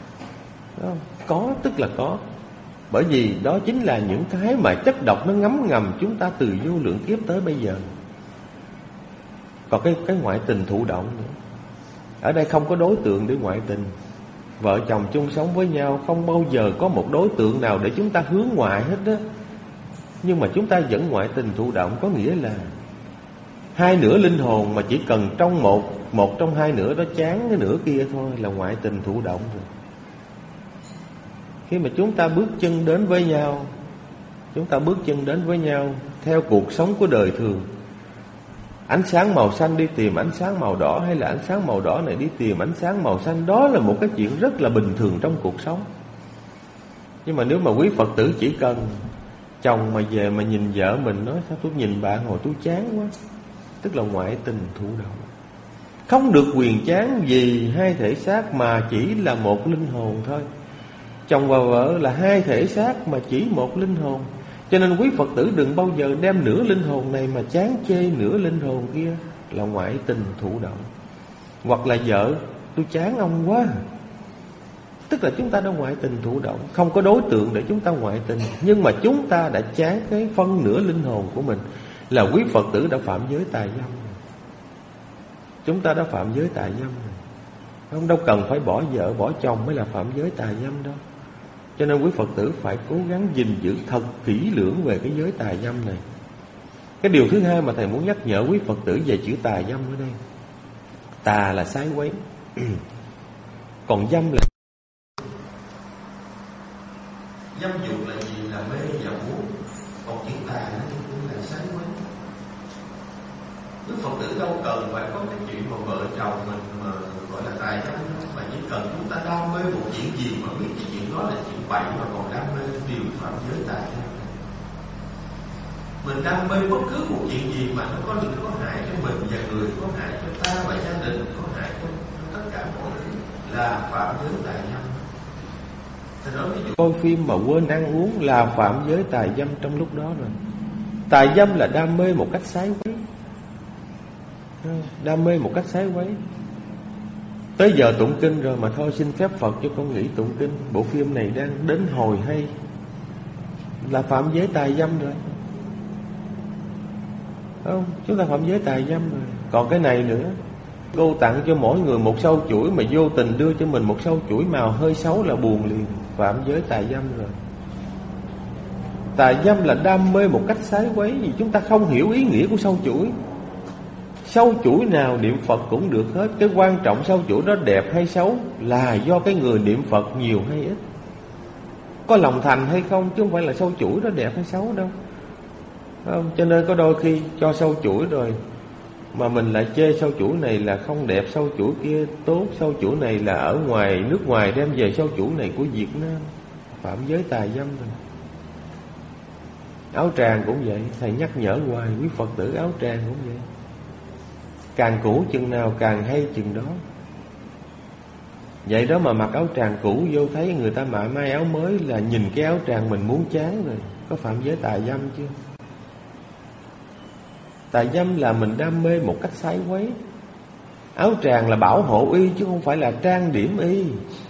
Có tức là có. Bởi vì đó chính là những cái mà chất độc nó ngấm ngầm chúng ta từ vô lượng kiếp tới bây giờ. Còn cái ngoại tình thụ động nữa, ở đây không có đối tượng để ngoại tình. Vợ chồng chung sống với nhau, không bao giờ có một đối tượng nào để chúng ta hướng ngoại hết đó. Nhưng mà chúng ta vẫn ngoại tình thụ động, có nghĩa là hai nửa linh hồn mà chỉ cần trong một trong hai nửa đó chán cái nửa kia thôi là ngoại tình thụ động rồi. Khi mà chúng ta bước chân đến với nhau theo cuộc sống của đời thường, ánh sáng màu xanh đi tìm ánh sáng màu đỏ, hay là ánh sáng màu đỏ này đi tìm ánh sáng màu xanh, đó là một cái chuyện rất là bình thường trong cuộc sống. Nhưng mà nếu mà quý Phật tử chỉ cần chồng mà về mà nhìn vợ mình nói sao tôi nhìn bạn hồi tôi chán quá, tức là ngoại tình thụ động. Không được quyền chán vì hai thể xác mà chỉ là một linh hồn thôi. Chồng và vợ là hai thể xác mà chỉ một linh hồn. Cho nên quý Phật tử đừng bao giờ đem nửa linh hồn này mà chán chê nửa linh hồn kia, là ngoại tình thụ động. Hoặc là vợ tôi chán ông quá, tức là chúng ta đã ngoại tình thụ động. Không có đối tượng để chúng ta ngoại tình, nhưng mà chúng ta đã chán cái phân nửa linh hồn của mình, là quý Phật tử đã phạm giới tà dâm. Chúng ta đã phạm giới tà dâm. Không đâu cần phải bỏ vợ bỏ chồng mới là phạm giới tà dâm đâu. Cho nên quý Phật tử phải cố gắng gìn giữ thật kỹ lưỡng về cái giới tà dâm này. Cái điều thứ hai mà thầy muốn nhắc nhở quý Phật tử về chữ tà dâm ở đây. Tà là sái quấy, còn dâm là dâm dục là gì? Là mê và muốn. Còn chữ tà nó cũng là sái quấy. Đức Phật tử đâu cần phải có cái chuyện mà vợ chồng mình mà gọi là tà dâm, mà chỉ cần chúng ta đam mê một chuyện gì mà biết cái chuyện đó là chuyện bậy mà còn đam mê, điều phạm giới tà dâm. Mình đam mê bất cứ một chuyện gì mà nó có hại cho mình và người, có hại cho ta và gia đình, có hại cho tất cả mọi thứ, là phạm giới tà dâm. Coi phim mà quên ăn uống là phạm giới tà dâm trong lúc đó rồi. Tà dâm là đam mê một cách sái quấy. Đam mê một cách sái quấy. Tới giờ tụng kinh rồi mà thôi xin phép Phật cho con nghỉ tụng kinh, bộ phim này đang đến hồi hay, là phạm giới tà dâm rồi. Không, chúng ta phạm giới tà dâm rồi. Còn cái này nữa, cô tặng cho mỗi người một sâu chuỗi mà vô tình đưa cho mình một sâu chuỗi màu hơi xấu là buồn liền, phạm giới tà dâm rồi. Tà dâm là đam mê một cách sái quấy, vì chúng ta không hiểu ý nghĩa của sâu chuỗi. Sâu chuỗi nào niệm Phật cũng được hết. Cái quan trọng sâu chuỗi đó đẹp hay xấu là do cái người niệm Phật nhiều hay ít, có lòng thành hay không, chứ không phải là sâu chuỗi đó đẹp hay xấu đâu. Không? Cho nên có đôi khi cho sâu chuỗi rồi Mà mình lại chê sâu chuỗi này là không đẹp, sâu chuỗi kia tốt, sâu chuỗi này là ở ngoài nước ngoài đem về, sâu chuỗi này của Việt Nam. Phạm giới tà dâm rồi. Áo tràng cũng vậy, thầy nhắc nhở hoài quý Phật tử, áo tràng cũng vậy. Càng cũ chừng nào càng hay chừng đó. Vậy đó mà mặc áo tràng cũ vô thấy người ta may áo mới là nhìn cái áo tràng mình muốn chán rồi. Có phạm giới tà dâm chưa? Tà dâm là mình đam mê một cách sai quấy. Áo tràng là bảo hộ y chứ không phải là trang điểm y.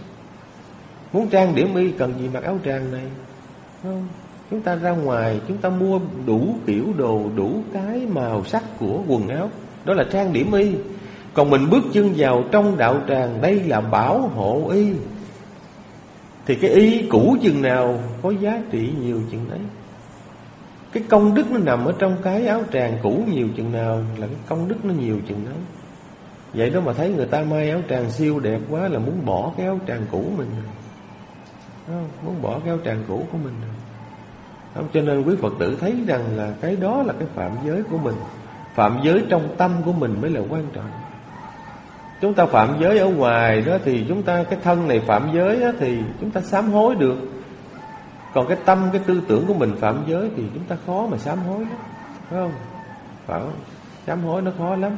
Muốn trang điểm y cần gì mặc áo tràng này? Không. Chúng ta ra ngoài, chúng ta mua đủ kiểu đồ, đủ cái màu sắc của quần áo, đó là trang điểm y. Còn mình bước chân vào trong đạo tràng, đây là bảo hộ y. Thì cái y cũ chừng nào có giá trị nhiều chừng đấy. Cái công đức nó nằm ở trong cái áo tràng cũ nhiều chừng nào là cái công đức nó nhiều chừng đó. Vậy đó mà thấy người ta may áo tràng siêu đẹp quá là muốn bỏ cái áo tràng cũ mình rồi. Muốn bỏ cái áo tràng cũ của mình rồi. Không, cho nên quý Phật tử thấy rằng là cái đó là cái phạm giới của mình. Phạm giới trong tâm của mình mới là quan trọng. Chúng ta phạm giới ở ngoài đó thì chúng ta, cái thân này phạm giới đó thì chúng ta sám hối được. Còn cái tâm, cái tư tưởng của mình phạm giới thì chúng ta khó mà sám hối đó. Phải không? Phải không? Sám hối nó khó lắm.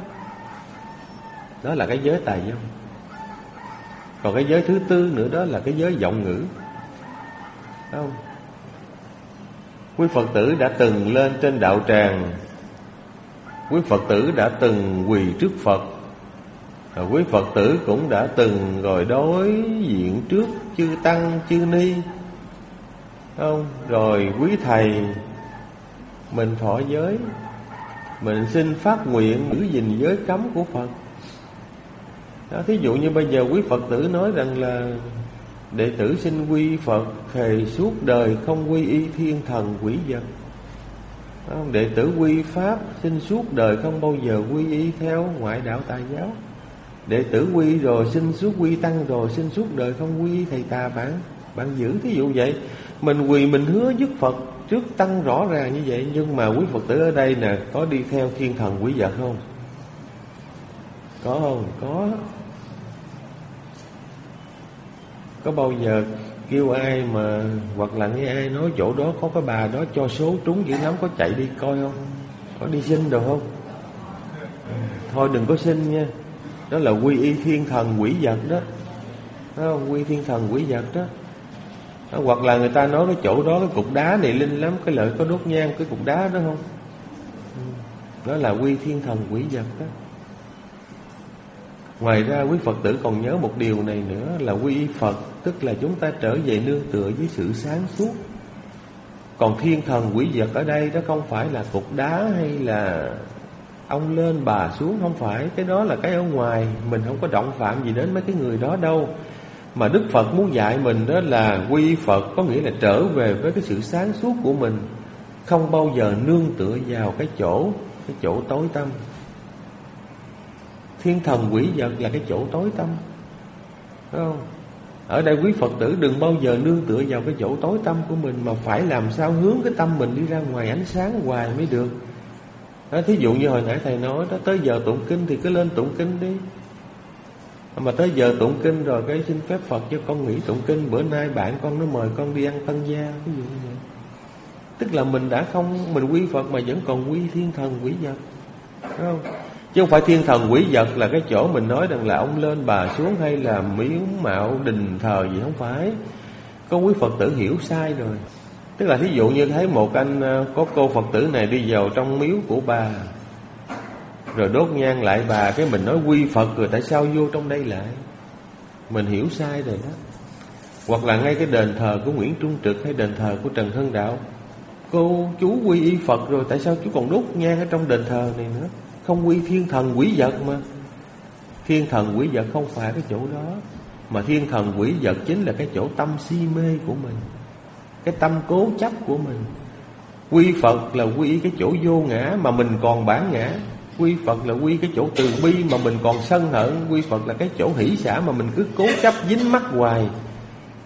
Đó là cái giới tà dâm. Còn cái giới thứ tư nữa đó là cái giới vọng ngữ. Phải không? Quý Phật tử đã từng lên trên đạo tràng, quý Phật tử đã từng quỳ trước Phật, quý Phật tử cũng đã từng rồi đối diện trước chư tăng chư ni, không? Rồi quý thầy mình thọ giới, mình xin phát nguyện giữ gìn giới cấm của Phật đó. Thí dụ như bây giờ quý Phật tử nói rằng là đệ tử xin quy Phật, thề suốt đời không quy y thiên thần quỷ vật. Đệ tử quy Pháp, xin suốt đời không bao giờ quy y theo ngoại đạo tà giáo. Đệ tử quy rồi, xin suốt quy tăng rồi, xin suốt đời không quy y thầy tà bạn giữ. Thí dụ vậy, mình quỳ mình hứa với Phật trước tăng rõ ràng như vậy. Nhưng mà quý Phật tử ở đây nè, có đi theo thiên thần quỷ vật không? Có không? Có bao giờ kêu ai mà hoặc là nghe ai nói chỗ đó có cái bà đó cho số trúng dữ lắm, có chạy đi coi không? Có đi xin được không? Thôi đừng có xin nha. Đó là quy y thiên thần quỷ vật đó. Phải không? Quy thiên thần quỷ vật đó. Hoặc là người ta nói cái chỗ đó cái cục đá này linh lắm, cái lợi có đốt nhang cái cục đá đó không? Đó là quy thiên thần quỷ vật đó. Ngoài ra quý Phật tử còn nhớ một điều này nữa là quy y Phật, tức là chúng ta trở về nương tựa với sự sáng suốt. Còn thiên thần quỷ vật ở đây đó không phải là cục đá hay là ông lên bà xuống, không phải. Cái đó là cái ở ngoài, mình không có động phạm gì đến mấy cái người đó đâu. Mà Đức Phật muốn dạy mình đó là quy y Phật, có nghĩa là trở về với cái sự sáng suốt của mình, không bao giờ nương tựa vào cái chỗ tối tăm. Thiên thần quỷ vật là cái chỗ tối tăm, phải không? Ở đây quý Phật tử đừng bao giờ nương tựa vào cái chỗ tối tăm của mình, mà phải làm sao hướng cái tâm mình đi ra ngoài ánh sáng hoài mới được đó. Thí dụ như hồi nãy thầy nói đó, tới giờ tụng kinh thì cứ lên tụng kinh đi. Mà tới giờ tụng kinh rồi cái xin phép Phật cho con nghỉ tụng kinh, bữa nay bạn con nó mời con đi ăn tân gia, ví dụ như vậy. Tức là mình đã không, mình quy Phật mà vẫn còn quy thiên thần quỷ vật, phải không? Chứ không phải thiên thần quỷ vật là cái chỗ mình nói rằng là ông lên bà xuống hay là miếu mạo đình thờ gì, không phải. Có quý Phật tử hiểu sai rồi. Tức là thí dụ như thấy một anh có cô Phật tử này đi vào trong miếu của bà rồi đốt nhang lại bà, cái mình nói quy Phật rồi tại sao vô trong đây lại? Mình hiểu sai rồi đó. Hoặc là ngay cái đền thờ của Nguyễn Trung Trực hay đền thờ của Trần Hưng Đạo, cô chú quy y Phật rồi tại sao chú còn đốt nhang ở trong đền thờ này nữa? Không quy thiên thần quỷ vật mà. Thiên thần quỷ vật không phải cái chỗ đó, mà thiên thần quỷ vật chính là cái chỗ tâm si mê của mình, cái tâm cố chấp của mình. Quy Phật là quy cái chỗ vô ngã mà mình còn bản ngã. Quy Phật là quy cái chỗ từ bi mà mình còn sân hận. Quy Phật là cái chỗ hỷ xả mà mình cứ cố chấp dính mắc hoài.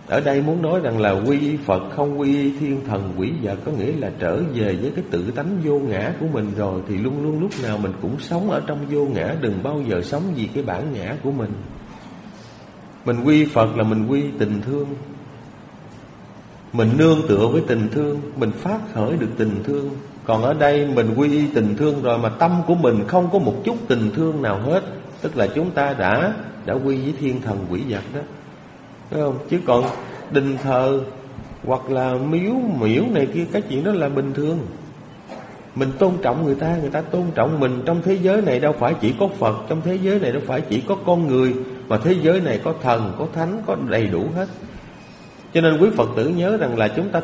Ở đây muốn nói rằng là quy y Phật không quy y thiên thần quỷ vật, có nghĩa là trở về với cái tự tánh vô ngã của mình rồi thì luôn luôn lúc nào mình cũng sống ở trong vô ngã, đừng bao giờ sống vì cái bản ngã của mình. Mình quy y Phật là mình quy y tình thương, mình nương tựa với tình thương, mình phát khởi được tình thương. Còn ở đây mình quy y tình thương rồi mà tâm của mình không có một chút tình thương nào hết, tức là chúng ta đã quy với thiên thần quỷ vật đó, phải không? Chứ còn đình thờ hoặc là miếu này kia, cái chuyện đó là bình thường. Mình tôn trọng người ta tôn trọng mình. Trong thế giới này đâu phải chỉ có Phật, trong thế giới này đâu phải chỉ có con người, mà thế giới này có thần, có thánh, có đầy đủ hết. Cho nên quý Phật tử nhớ rằng là chúng ta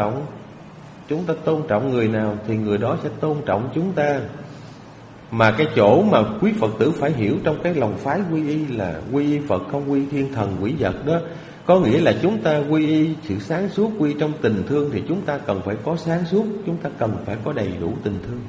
tôn trọng người nào thì người đó sẽ tôn trọng chúng ta. Mà cái chỗ mà quý Phật tử phải hiểu trong cái lòng phái quy y là quy y Phật không quy thiên thần quỷ vật đó. Có nghĩa là chúng ta quy y sự sáng suốt, quy trong tình thương thì chúng ta cần phải có sáng suốt, chúng ta cần phải có đầy đủ tình thương.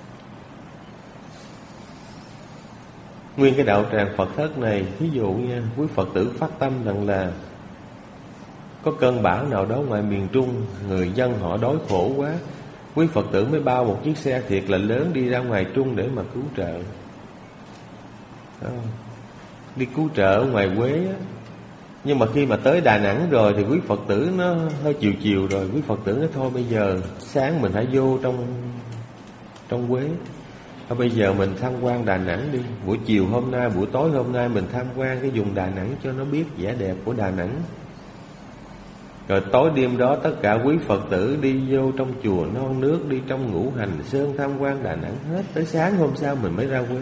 Nguyên cái đạo tràng Phật thất này, thí dụ nha, quý Phật tử phát tâm rằng là có cơn bão nào đó ngoài miền Trung, người dân họ đói khổ quá, quý Phật tử mới bao một chiếc xe thiệt là lớn đi ra ngoài Trung để mà cứu trợ. Đi cứu trợ ở ngoài Quế á. Nhưng mà khi mà tới Đà Nẵng rồi thì quý Phật tử nó hơi chiều rồi, quý Phật tử nói thôi bây giờ sáng mình hãy vô trong Quế. Bây giờ mình tham quan Đà Nẵng đi. Buổi chiều hôm nay, buổi tối hôm nay mình tham quan cái vùng Đà Nẵng cho nó biết vẻ đẹp của Đà Nẵng. Rồi tối đêm đó tất cả quý Phật tử đi vô trong chùa Non Nước, đi trong Ngũ Hành Sơn tham quan Đà Nẵng hết. Tới sáng hôm sau mình mới ra Quế.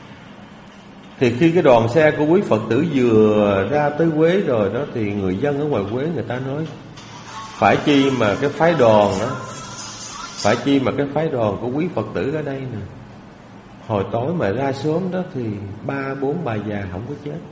Thì khi cái đoàn xe của quý Phật tử vừa ra tới Quế rồi đó, thì người dân ở ngoài Quế người ta nói phải chi mà cái phái đoàn đó, phải chi mà cái phái đoàn của quý Phật tử ở đây nè, hồi tối mà ra sớm đó thì 3-4 bà già không có chết.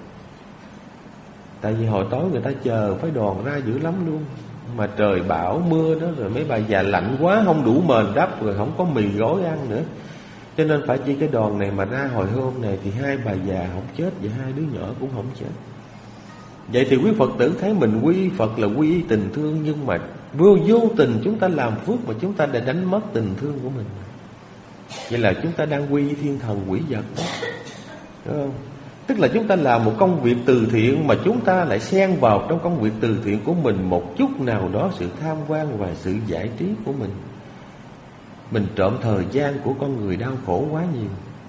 Tại vì hồi tối người ta chờ phái đoàn ra dữ lắm luôn. Mà trời bão mưa đó, rồi mấy bà già lạnh quá không đủ mền đắp, rồi không có mì gói ăn nữa. Cho nên phải chi cái đoàn này mà ra hồi hôm này thì 2 bà già không chết và 2 đứa nhỏ cũng không chết. Vậy thì quý Phật tử thấy mình quy Phật là quy tình thương, nhưng mà vô tình chúng ta làm phước mà chúng ta đã đánh mất tình thương của mình. Vậy là chúng ta đang quy thiên thần quỷ vật đó, đúng không? Tức là chúng ta làm một công việc từ thiện mà chúng ta lại xen vào trong công việc từ thiện của mình một chút nào đó sự tham quan và sự giải trí của mình. Mình trộm thời gian của con người đau khổ quá nhiều.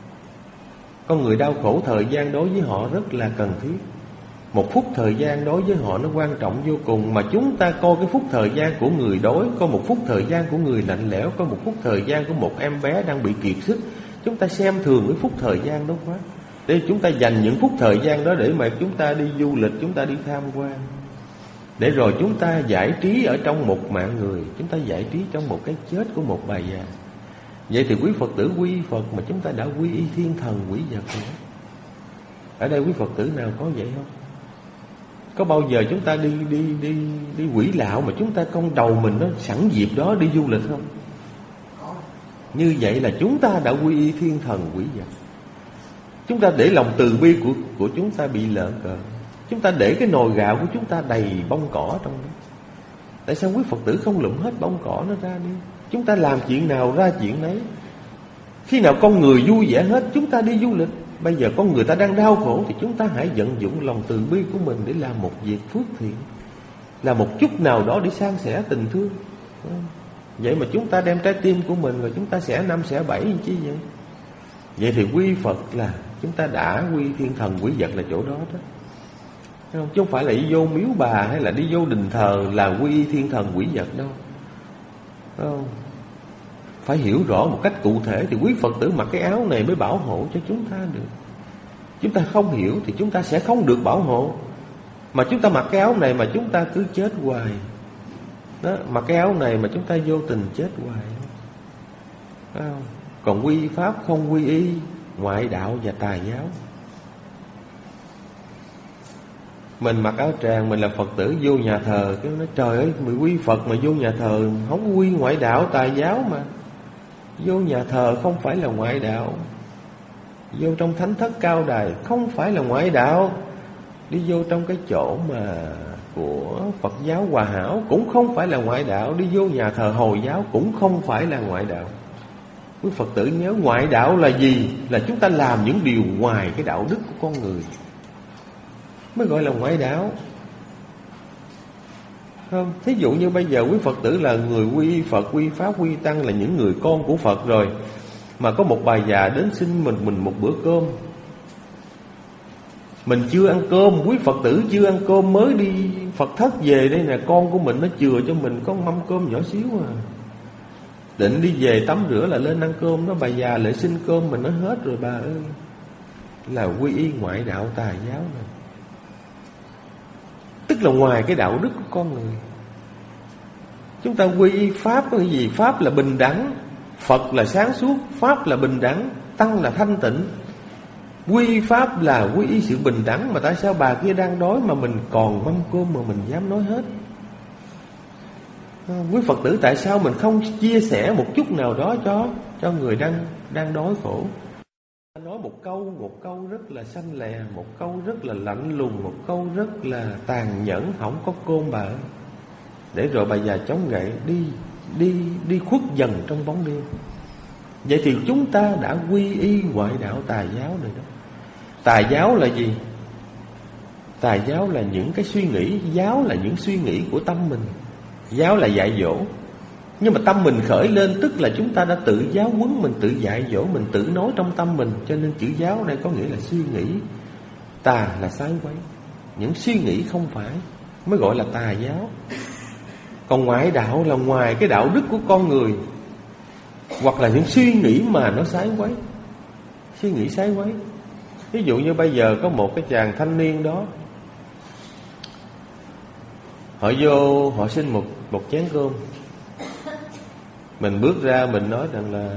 Con người đau khổ, thời gian đối với họ rất là cần thiết. Một phút thời gian đối với họ nó quan trọng vô cùng. Mà chúng ta coi cái phút thời gian của người đói, coi một phút thời gian của người lạnh lẽo, coi một phút thời gian của một em bé đang bị kiệt sức, chúng ta xem thường cái phút thời gian đó quá. Để chúng ta dành những phút thời gian đó để mà chúng ta đi du lịch, chúng ta đi tham quan, để rồi chúng ta giải trí ở trong một mạng người, chúng ta giải trí trong một cái chết của một bà già. Vậy thì quý Phật tử quy Phật mà chúng ta đã quy y thiên thần quỷ vật nữa. Ở đây quý Phật tử nào có vậy không? Có bao giờ chúng ta đi quỷ lạo mà chúng ta con đầu mình nó sẵn dịp đó đi du lịch không? Như vậy là chúng ta đã quy y thiên thần quỷ vật. Chúng ta để lòng từ bi của chúng ta bị lợn cợn. Chúng ta để cái nồi gạo của chúng ta đầy bông cỏ trong đó. Tại sao quý Phật tử không lụm hết bông cỏ nó ra đi? Chúng ta làm chuyện nào ra chuyện nấy. Khi nào con người vui vẻ hết, chúng ta đi du lịch. Bây giờ con người ta đang đau khổ thì chúng ta hãy vận dụng lòng từ bi của mình để làm một việc phước thiện, làm một chút nào đó để san sẻ tình thương. Vậy mà chúng ta đem trái tim của mình rồi chúng ta xẻ 5 xẻ 7 như chi vậy? Vậy thì quy Phật là chúng ta đã quy thiên thần quỷ vật là chỗ đó đó, chứ không phải là đi vô miếu bà hay là đi vô đình thờ là quy thiên thần quỷ vật đâu. Không. Phải hiểu rõ một cách cụ thể thì quý Phật tử mặc cái áo này mới bảo hộ cho chúng ta được. Chúng ta không hiểu thì chúng ta sẽ không được bảo hộ. Mà chúng ta mặc cái áo này mà chúng ta cứ chết hoài đó, mặc cái áo này mà chúng ta vô tình chết hoài. Không. Còn quy pháp không quy y, ngoại đạo và tà giáo. Mình mặc áo tràng, mình là Phật tử vô nhà thờ, cái nói trời ơi, mình quy Phật mà vô nhà thờ không quy ngoại đạo tà giáo mà. Vô nhà thờ không phải là ngoại đạo, vô trong thánh thất cao đài không phải là ngoại đạo, đi vô trong cái chỗ mà của Phật giáo Hòa Hảo cũng không phải là ngoại đạo, đi vô nhà thờ Hồi giáo cũng không phải là ngoại đạo. Quý Phật tử nhớ, ngoại đạo là gì? Là chúng ta làm những điều ngoài cái đạo đức của con người mới gọi là ngoại đạo. Không? Thí dụ như bây giờ quý Phật tử là người quy Phật, quy Pháp, quy Tăng, là những người con của Phật rồi, mà có một bà già đến xin mình một bữa cơm. Mình chưa ăn cơm, quý Phật tử chưa ăn cơm, mới đi Phật thất về đây nè, con của mình nó chừa cho mình có mâm cơm nhỏ xíu à. Định đi về tắm rửa là lên ăn cơm đó, bà già lại xin cơm mình, nó hết rồi bà ơi. Là quy y ngoại đạo tà giáo này. Tức là ngoài cái đạo đức của con người. Chúng ta quy y Pháp có cái gì? Pháp là bình đẳng, Phật là sáng suốt, Pháp là bình đẳng, Tăng là thanh tịnh. Quy Pháp là quy y sự bình đẳng. Mà tại sao bà kia đang đói mà mình còn mâm cơm mà mình dám nói hết? Quý Phật tử tại sao mình không chia sẻ một chút nào đó cho người đang đói khổ? Nói một câu rất là xanh lè, một câu rất là lạnh lùng, một câu rất là tàn nhẫn, không có côn bà. Để rồi bà già chống gậy đi khuất dần trong bóng đêm. Vậy thì chúng ta đã quy y ngoại đạo tà giáo này đó. Tà giáo là gì? Tà giáo là những cái suy nghĩ, giáo là những suy nghĩ của tâm mình. Giáo là dạy dỗ. Nhưng mà tâm mình khởi lên, tức là chúng ta đã tự giáo huấn mình, tự dạy dỗ mình, tự nói trong tâm mình. Cho nên chữ giáo đây có nghĩa là suy nghĩ. Tà là sai quấy, những suy nghĩ không phải mới gọi là tà giáo. Còn ngoại đạo là ngoài cái đạo đức của con người, hoặc là những suy nghĩ mà nó sai quấy, suy nghĩ sai quấy. Ví dụ như bây giờ có một cái chàng thanh niên đó, họ vô họ xin một chén cơm. Mình bước ra mình nói rằng là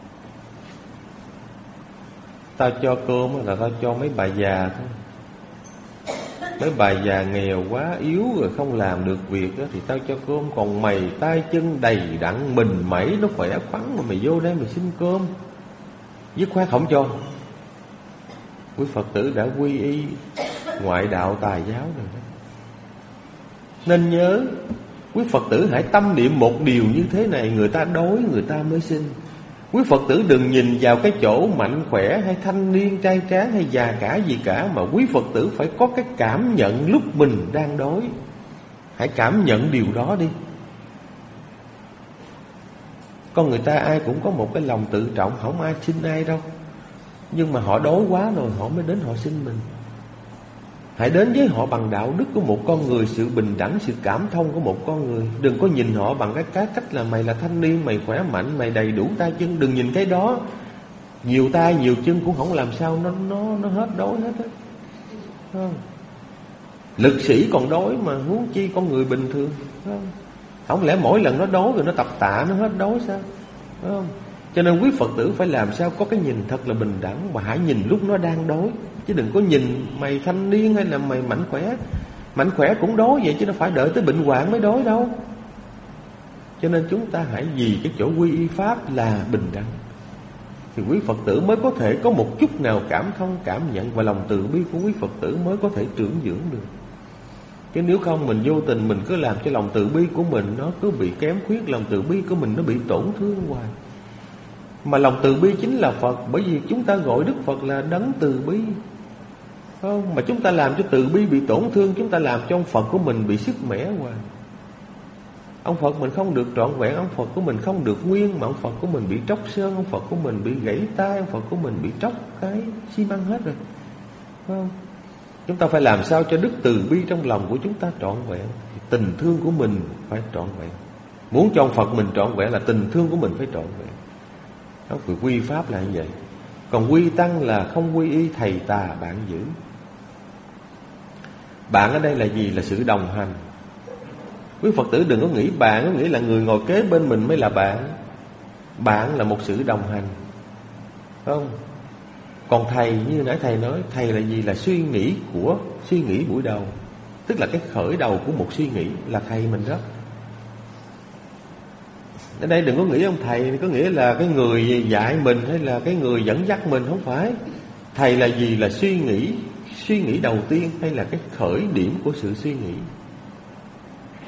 tao cho cơm là tao cho mấy bà già thôi. Mấy bà già nghèo quá, yếu rồi không làm được việc đó, thì tao cho cơm. Còn mày tay chân đầy đặn, mình mẩy nó khỏe khoắn, mà mày vô đây mày xin cơm, dứt khoát không cho. Quý Phật tử đã quy y ngoại đạo tà giáo rồi đó. Nên nhớ, quý Phật tử hãy tâm niệm một điều như thế này: người ta đói người ta mới xin. Quý Phật tử đừng nhìn vào cái chỗ mạnh khỏe hay thanh niên trai tráng hay già cả gì cả, mà quý Phật tử phải có cái cảm nhận lúc mình đang đói. Hãy cảm nhận điều đó đi. Con người ta ai cũng có một cái lòng tự trọng, không ai xin ai đâu. Nhưng mà họ đói quá rồi họ mới đến họ xin mình. Hãy đến với họ bằng đạo đức của một con người, sự bình đẳng, sự cảm thông của một con người. Đừng có nhìn họ bằng cái cách là mày là thanh niên, mày khỏe mạnh, mày đầy đủ tay chân. Đừng nhìn cái đó. Nhiều tay nhiều chân cũng không làm sao nó hết đói hết á. Lực sĩ còn đói mà huống chi con người bình thường. Không lẽ mỗi lần nó đói rồi nó tập tạ nó hết đói sao? Không. Cho nên quý Phật tử phải làm sao có cái nhìn thật là bình đẳng, và hãy nhìn lúc nó đang đói, chứ đừng có nhìn mày thanh niên hay là mày mạnh khỏe. Mạnh khỏe cũng đói vậy chứ đâu phải đợi tới bệnh hoạn mới đói đâu. Cho nên chúng ta hãy vì cái chỗ quy y Pháp là bình đẳng, thì quý Phật tử mới có thể có một chút nào cảm thông, cảm nhận, và lòng từ bi của quý Phật tử mới có thể trưởng dưỡng được. Chứ nếu không mình vô tình mình cứ làm cho lòng từ bi của mình nó cứ bị kém khuyết, lòng từ bi của mình nó bị tổn thương hoài. Mà lòng từ bi chính là Phật, bởi vì chúng ta gọi Đức Phật là đấng từ bi. Không, mà chúng ta làm cho từ bi bị tổn thương, chúng ta làm cho ông Phật của mình bị sức mẻ hoài. Ông Phật mình không được trọn vẹn, ông Phật của mình không được nguyên, mà ông Phật của mình bị tróc xương, ông Phật của mình bị gãy tay, ông Phật của mình bị tróc cái xi măng hết rồi. Không? Chúng ta phải làm sao cho đức từ bi trong lòng của chúng ta trọn vẹn. Tình thương của mình phải trọn vẹn. Muốn cho ông Phật mình trọn vẹn là tình thương của mình phải trọn vẹn. Đó, vì quy Pháp là như vậy. Còn quy Tăng là không quy y thầy tà bạn giữ. Bạn ở đây là gì? Là sự đồng hành. Quý Phật tử đừng có nghĩ bạn có nghĩa là người ngồi kế bên mình mới là bạn. Bạn là một sự đồng hành, không? Còn thầy, như nãy thầy nói, thầy là gì? Là suy nghĩ buổi đầu. Tức là cái khởi đầu của một suy nghĩ là thầy mình đó. Ở đây đừng có nghĩ ông thầy có nghĩa là cái người dạy mình hay là cái người dẫn dắt mình, không phải. Thầy là gì? Là suy nghĩ đầu tiên, hay là cái khởi điểm của sự suy nghĩ.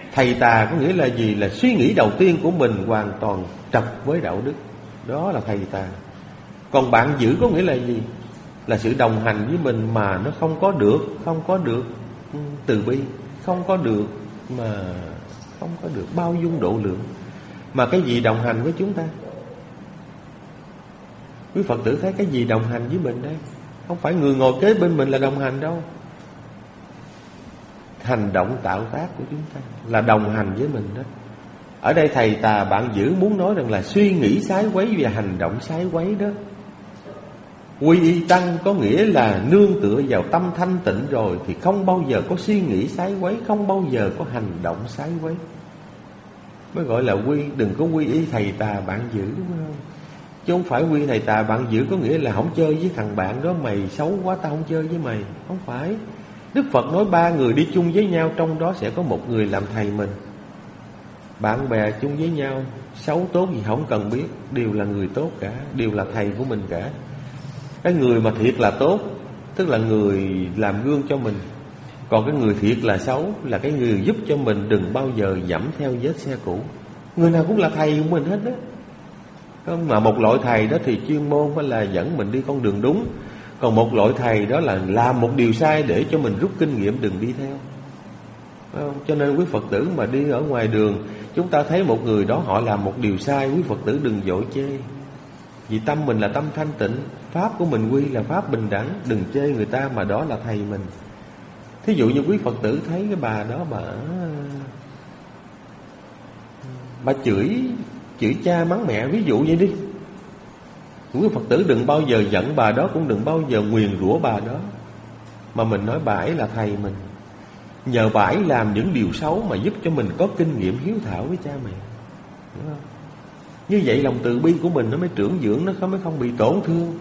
Thầy tà có nghĩa là gì? Là suy nghĩ đầu tiên của mình hoàn toàn trật với đạo đức. Đó là thầy tà. Còn bạn giữ có nghĩa là gì? Là sự đồng hành với mình mà nó không có được từ bi, không có được bao dung độ lượng. Mà cái gì đồng hành với chúng ta? Quý Phật tử thấy cái gì đồng hành với mình đây? Không phải người ngồi kế bên mình là đồng hành đâu. Hành động tạo tác của chúng ta là đồng hành với mình đó. Ở đây thầy tà bạn giữ muốn nói rằng là suy nghĩ sái quấy và hành động sái quấy đó. Quy y tăng có nghĩa là nương tựa vào tâm thanh tịnh rồi thì không bao giờ có suy nghĩ sái quấy, không bao giờ có hành động sái quấy. Mới gọi là quy. Đừng có quy y thầy tà bạn giữ, đúng không? Chứ không phải quy thầy tà bạn giữ có nghĩa là không chơi với thằng bạn đó, mày xấu quá tao không chơi với mày. Không phải. Đức Phật nói 3 người đi chung với nhau, trong đó sẽ có một người làm thầy mình. Bạn bè chung với nhau, xấu tốt gì không cần biết, đều là người tốt cả, đều là thầy của mình cả. Cái người mà thiệt là tốt tức là người làm gương cho mình. Còn cái người thiệt là xấu là cái người giúp cho mình đừng bao giờ dẫm theo vết xe cũ. Người nào cũng là thầy của mình hết đó. Mà một loại thầy đó thì chuyên môn phải là dẫn mình đi con đường đúng. Còn một loại thầy đó là làm một điều sai để cho mình rút kinh nghiệm đừng đi theo. Cho nên quý Phật tử mà đi ở ngoài đường, chúng ta thấy một người đó họ làm một điều sai, quý Phật tử đừng vội chê. Vì tâm mình là tâm thanh tịnh, pháp của mình quy là pháp bình đẳng. Đừng chê người ta mà đó là thầy mình. Thí dụ như quý Phật tử thấy cái bà đó bà chửi cha mắng mẹ, ví dụ như đi, quý Phật tử đừng bao giờ giận bà đó, cũng đừng bao giờ nguyền rủa bà đó, mà mình nói bà ấy là thầy mình. Nhờ bà ấy làm những điều xấu mà giúp cho mình có kinh nghiệm hiếu thảo với cha mẹ, đúng không? Như vậy lòng từ bi của mình nó mới trưởng dưỡng, nó mới không bị tổn thương.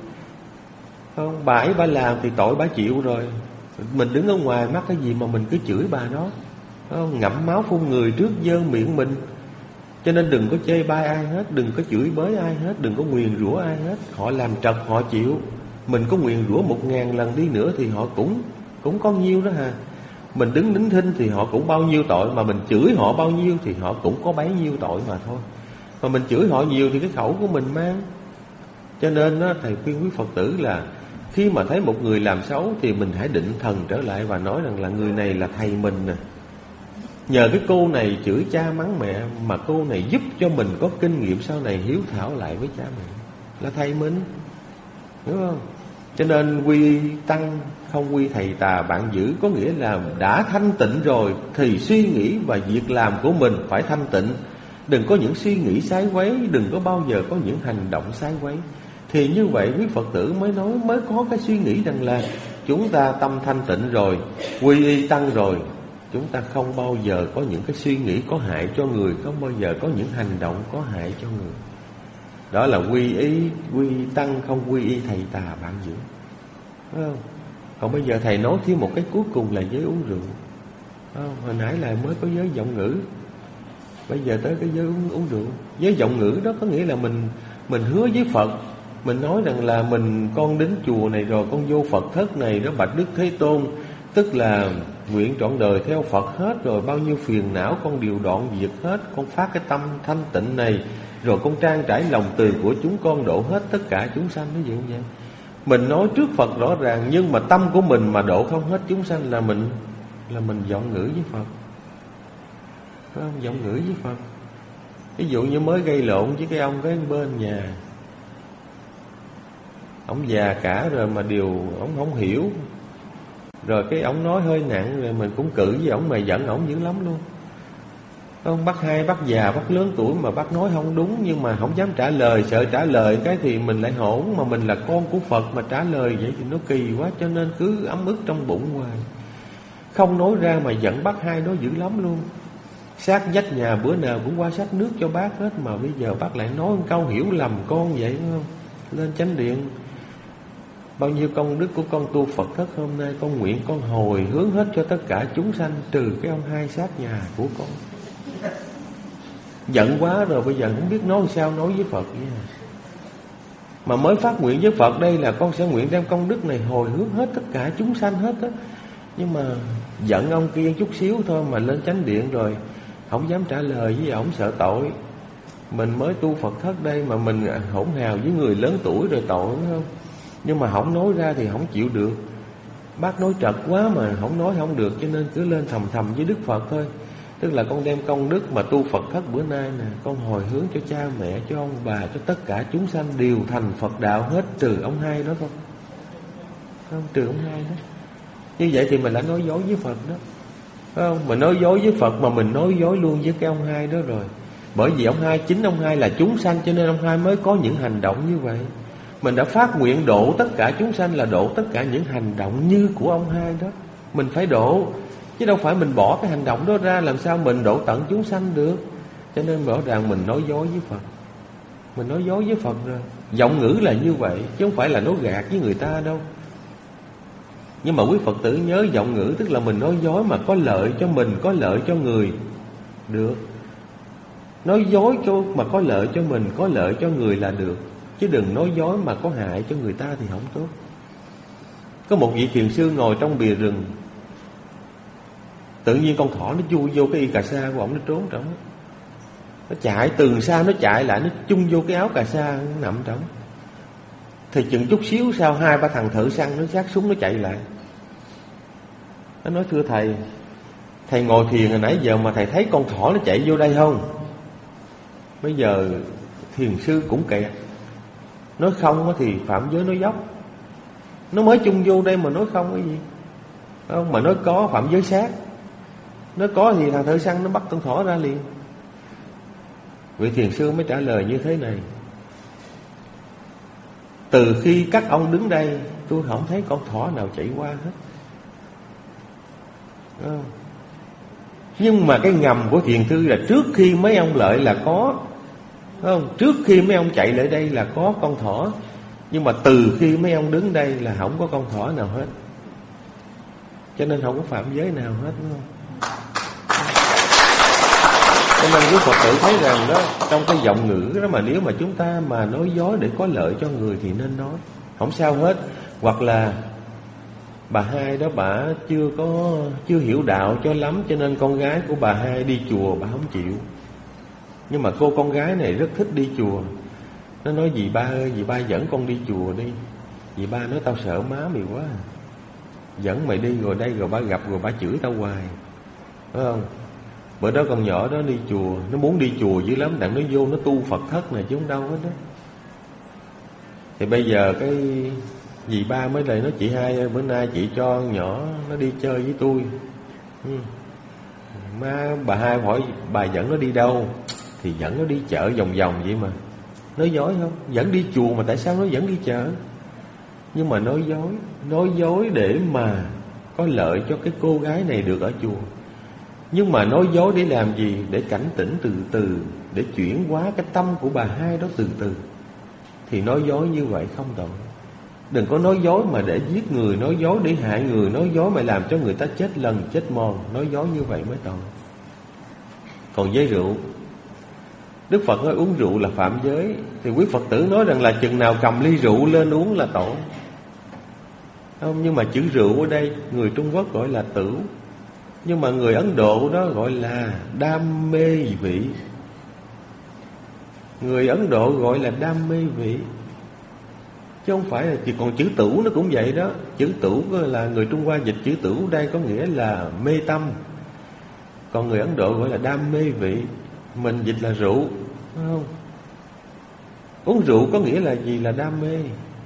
Không, bà ấy bà làm thì tội bà chịu rồi. Mình đứng ở ngoài mắc cái gì mà mình cứ chửi bà đó, không? Ngậm máu phun người trước dơ miệng mình. Cho nên đừng có chê bai ai hết, đừng có chửi bới ai hết, đừng có nguyền rủa ai hết. Họ làm trật họ chịu. Mình có nguyền rủa 1000 lần đi nữa thì họ cũng có nhiêu đó hà. Mình đứng nín thinh thì họ cũng bao nhiêu tội, mà mình chửi họ bao nhiêu thì họ cũng có bấy nhiêu tội mà thôi. Mà mình chửi họ nhiều thì cái khẩu của mình mang. Cho nên đó, thầy khuyên quý Phật tử là khi mà thấy một người làm xấu thì mình hãy định thần trở lại và nói rằng là người này là thầy mình nè. Nhờ cái cô này chửi cha mắng mẹ mà cô này giúp cho mình có kinh nghiệm sau này hiếu thảo lại với cha mẹ, là thầy mình, đúng không? Cho nên quy tăng không quy thầy tà bạn giữ có nghĩa là đã thanh tịnh rồi thì suy nghĩ và việc làm của mình phải thanh tịnh. Đừng có những suy nghĩ sái quấy, đừng có bao giờ có những hành động sái quấy. Thì như vậy quý Phật tử mới có cái suy nghĩ rằng là chúng ta tâm thanh tịnh rồi, quy y tăng rồi, chúng ta không bao giờ có những cái suy nghĩ có hại cho người, không bao giờ có những hành động có hại cho người. Đó là quy tăng không quy y thầy tà bạn giữ, đúng không? Còn bây giờ thầy nói thêm một cái cuối cùng là giới uống rượu, không? Hồi nãy là mới có giới vọng ngữ, bây giờ tới cái giới uống rượu. Giới vọng ngữ đó có nghĩa là mình hứa với Phật, mình nói rằng là con đến chùa này rồi, con vô Phật thất này đó bạch Đức Thế Tôn, tức là nguyện trọn đời theo Phật hết rồi, bao nhiêu phiền não con đều đoạn diệt hết, con phát cái tâm thanh tịnh này, rồi con trang trải lòng từ của chúng con độ hết tất cả chúng sanh. Ví dụ như vậy, mình nói trước Phật rõ ràng, nhưng mà tâm của mình mà độ không hết chúng sanh là mình vọng ngữ với Phật, phải không? Vọng ngữ với Phật. Ví dụ như mới gây lộn với cái ông cái bên nhà, ông già cả rồi mà điều ông không hiểu, rồi cái ông nói hơi nặng, rồi mình cũng cự với ông, mà giận ông dữ lắm luôn. Ông bác hai, bác già, bác lớn tuổi mà bác nói không đúng, nhưng mà không dám trả lời, sợ trả lời cái thì mình lại hỗn, mà mình là con của Phật mà trả lời vậy thì nó kỳ quá, cho nên cứ ấm ức trong bụng hoài, không nói ra mà giận bác hai đó dữ lắm luôn. Sát vách nhà bữa nào cũng qua xách nước cho bác hết, mà bây giờ bác lại nói một câu hiểu lầm con vậy, đúng không? Lên chánh điện, bao nhiêu công đức của con tu Phật thất hôm nay, con nguyện con hồi hướng hết cho tất cả chúng sanh, trừ cái ông hai sát nhà của con. Giận quá rồi, bây giờ không biết nói sao nói với Phật vậy. Mà mới phát nguyện với Phật đây là con sẽ nguyện đem công đức này hồi hướng hết tất cả chúng sanh hết á. Nhưng mà giận ông kia chút xíu thôi mà lên chánh điện rồi không dám trả lời với ổng, sợ tội. Mình mới tu Phật thất đây mà mình hỗn hào với người lớn tuổi rồi tội, đúng không? Nhưng mà không nói ra thì không chịu được. Bác nói trật quá mà không nói không được, cho nên cứ lên thầm thầm với Đức Phật thôi. Tức là con đem công đức mà tu Phật thất bữa nay nè, con hồi hướng cho cha mẹ, cho ông bà, cho tất cả chúng sanh đều thành Phật đạo hết, trừ ông hai đó thôi. Không, trừ ông hai đó. Như vậy thì mình đã nói dối với Phật đó, phải không? Mình nói dối với Phật mà mình nói dối luôn với cái ông hai đó rồi. Bởi vì ông hai, chính ông hai là chúng sanh, cho nên ông hai mới có những hành động như vậy. Mình đã phát nguyện độ tất cả chúng sanh là độ tất cả những hành động như của ông hai đó. Mình phải độ, chứ đâu phải mình bỏ cái hành động đó ra, làm sao mình độ tận chúng sanh được. Cho nên rõ ràng mình nói dối với Phật. Mình nói dối với Phật rồi. Giọng ngữ là như vậy, chứ không phải là nói gạt với người ta đâu. Nhưng mà quý Phật tử nhớ, giọng ngữ tức là mình nói dối mà có lợi cho mình, có lợi cho người, được. Nói dối cho mà có lợi cho mình, có lợi cho người là được. Chứ đừng nói dối mà có hại cho người ta thì không tốt. Có một vị thiền sư ngồi trong bìa rừng, tự nhiên con thỏ nó chui vô cái y cà sa của ổng, nó trốn trống. Nó chạy từ xa, nó chạy lại, nó chung vô cái áo cà sa, nó nằm trống. Thì chừng chút xíu sau, 2-3 thằng thợ săn nó xách súng nó chạy lại. Nó nói: thưa thầy, thầy ngồi thiền hồi nãy giờ mà thầy thấy con thỏ nó chạy vô đây không? Bây giờ thiền sư cũng kẹt. Nói không thì phạm giới nói dốc. Nó mới chung vô đây mà nói không cái gì, không? Mà nói có phạm giới sát. Nói có thì thằng thợ săn nó bắt con thỏ ra liền. Vị thiền sư mới trả lời như thế này: từ khi các ông đứng đây, tôi không thấy con thỏ nào chạy qua hết. Nhưng mà cái ngầm của thiền sư là trước khi mấy ông lợi là có, không? Trước khi mấy ông chạy lại đây là có con thỏ. Nhưng mà từ khi mấy ông đứng đây là không có con thỏ nào hết. Cho nên không có phạm giới nào hết, đúng không? Cho nên quý Phật tử thấy rằng đó, trong cái giọng ngữ đó mà nếu mà chúng ta mà nói dối để có lợi cho người thì nên nói, không sao hết. Hoặc là bà hai đó bà chưa hiểu đạo cho lắm, cho nên con gái của bà hai đi chùa bà không chịu. Nhưng mà cô con gái này rất thích đi chùa. Nó nói: dì ba ơi, dì ba dẫn con đi chùa đi. Dì ba nói: tao sợ má mày quá, dẫn mày đi rồi đây rồi ba gặp rồi ba chửi tao hoài, phải không? Bữa đó con nhỏ đó đi chùa, nó muốn đi chùa dữ lắm, đặng nó vô nó tu Phật thất này chứ không đâu hết đó. Thì bây giờ cái dì ba mới lại nói: chị hai ơi, bữa nay chị cho nhỏ nó đi chơi với tôi. Má bà hai hỏi bà dẫn nó đi đâu, thì dẫn nó đi chợ vòng vòng vậy mà. Nói dối không? Dẫn đi chùa mà tại sao nó dẫn đi chợ? Nhưng mà nói dối để mà có lợi cho cái cô gái này được ở chùa. Nhưng mà nói dối để làm gì? Để cảnh tỉnh từ từ, để chuyển hóa cái tâm của bà hai đó từ từ. Thì nói dối như vậy không tội. Đừng có nói dối mà để giết người, nói dối để hại người, nói dối mà làm cho người ta chết lần chết mòn. Nói dối như vậy mới tội. Còn với rượu, Đức Phật nói uống rượu là phạm giới, thì quý Phật tử nói rằng là chừng nào cầm ly rượu lên uống là tội, không? Nhưng mà chữ rượu ở đây người Trung Quốc gọi là tửu, nhưng mà người Ấn Độ đó gọi là đam mê vị. Người Ấn Độ gọi là đam mê vị, chứ không phải là chỉ còn chữ tửu nó cũng vậy đó. Chữ tửu là người Trung Hoa dịch chữ tửu đây có nghĩa là mê tâm, còn người Ấn Độ gọi là đam mê vị. Mình dịch là rượu, phải không? Uống rượu có nghĩa là gì? Là đam mê.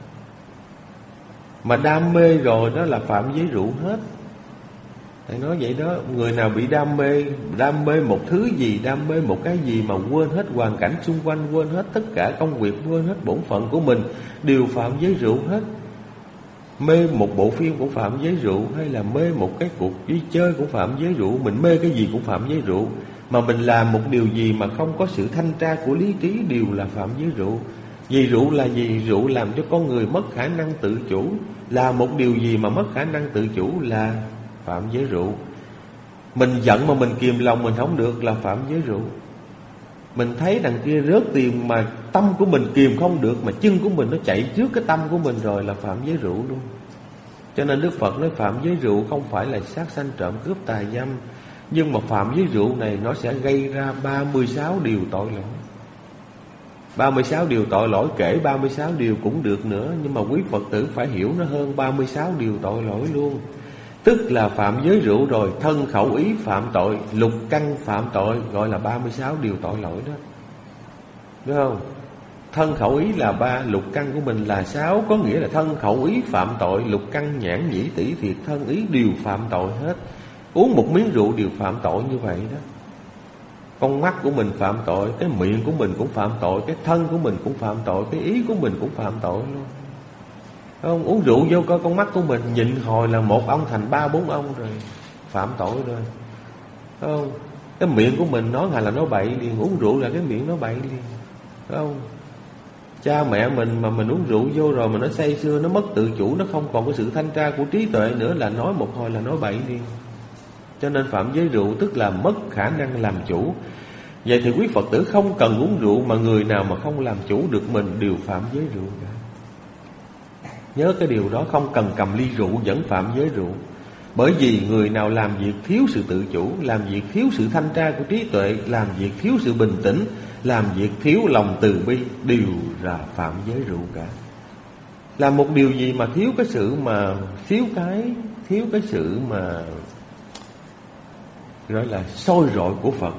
Mà đam mê rồi đó là phạm giới rượu hết. Thầy nói vậy đó. Người nào bị đam mê một thứ gì, đam mê một cái gì mà quên hết hoàn cảnh xung quanh, quên hết tất cả công việc, quên hết bổn phận của mình, đều phạm giới rượu hết. Mê một bộ phim cũng phạm giới rượu, hay là mê một cái cuộc đi chơi cũng phạm giới rượu. Mình mê cái gì cũng phạm giới rượu. Mà mình làm một điều gì mà không có sự thanh tra của lý trí đều là phạm giới rượu. Vì rượu là gì? Rượu làm cho con người mất khả năng tự chủ. Là một điều gì mà mất khả năng tự chủ là phạm giới rượu. Mình giận mà mình kìm lòng mình không được là phạm giới rượu. Mình thấy đằng kia rớt tiền mà tâm của mình kìm không được, mà chân của mình nó chạy trước cái tâm của mình rồi là phạm giới rượu luôn. Cho nên Đức Phật nói phạm giới rượu không phải là sát sanh trộm cướp tà dâm, Nhưng mà phạm với rượu này nó sẽ gây ra 36 điều tội lỗi. 36 điều tội lỗi, kể 36 điều cũng được nữa, nhưng mà quý Phật tử phải hiểu nó hơn 36 điều tội lỗi luôn. Tức là phạm với rượu rồi, thân khẩu ý phạm tội, lục căn phạm tội, gọi là 36 điều tội lỗi đó. Đúng không? Thân khẩu ý là 3, lục căn của mình là 6. Có nghĩa là thân khẩu ý phạm tội, lục căn nhãn nhĩ tỷ thiệt thân ý đều phạm tội hết. Uống một miếng rượu đều phạm tội như vậy đó. Con mắt của mình phạm tội, cái miệng của mình cũng phạm tội, cái thân của mình cũng phạm tội, cái ý của mình cũng phạm tội luôn. Không, uống rượu vô coi con mắt của mình nhịn hồi là 1 ông thành 3-4 ông rồi, phạm tội rồi. Không, cái miệng của mình nói là nói bậy liền, uống rượu là cái miệng nói bậy liền. Không, cha mẹ mình mà mình uống rượu vô rồi mà nó say sưa, nó mất tự chủ, nó không còn có sự thanh tra của trí tuệ nữa, là nói một hồi là nói bậy liền. Cho nên phạm giới rượu tức là mất khả năng làm chủ. Vậy thì quý Phật tử không cần uống rượu, mà người nào mà không làm chủ được mình đều phạm giới rượu cả. Nhớ cái điều đó, không cần cầm ly rượu vẫn phạm giới rượu. Bởi vì người nào làm việc thiếu sự tự chủ, làm việc thiếu sự thanh tra của trí tuệ, làm việc thiếu sự bình tĩnh, làm việc thiếu lòng từ bi, đều là phạm giới rượu cả. Làm một điều gì mà thiếu cái sự mà thiếu cái sự mà gọi là sôi rọi của Phật,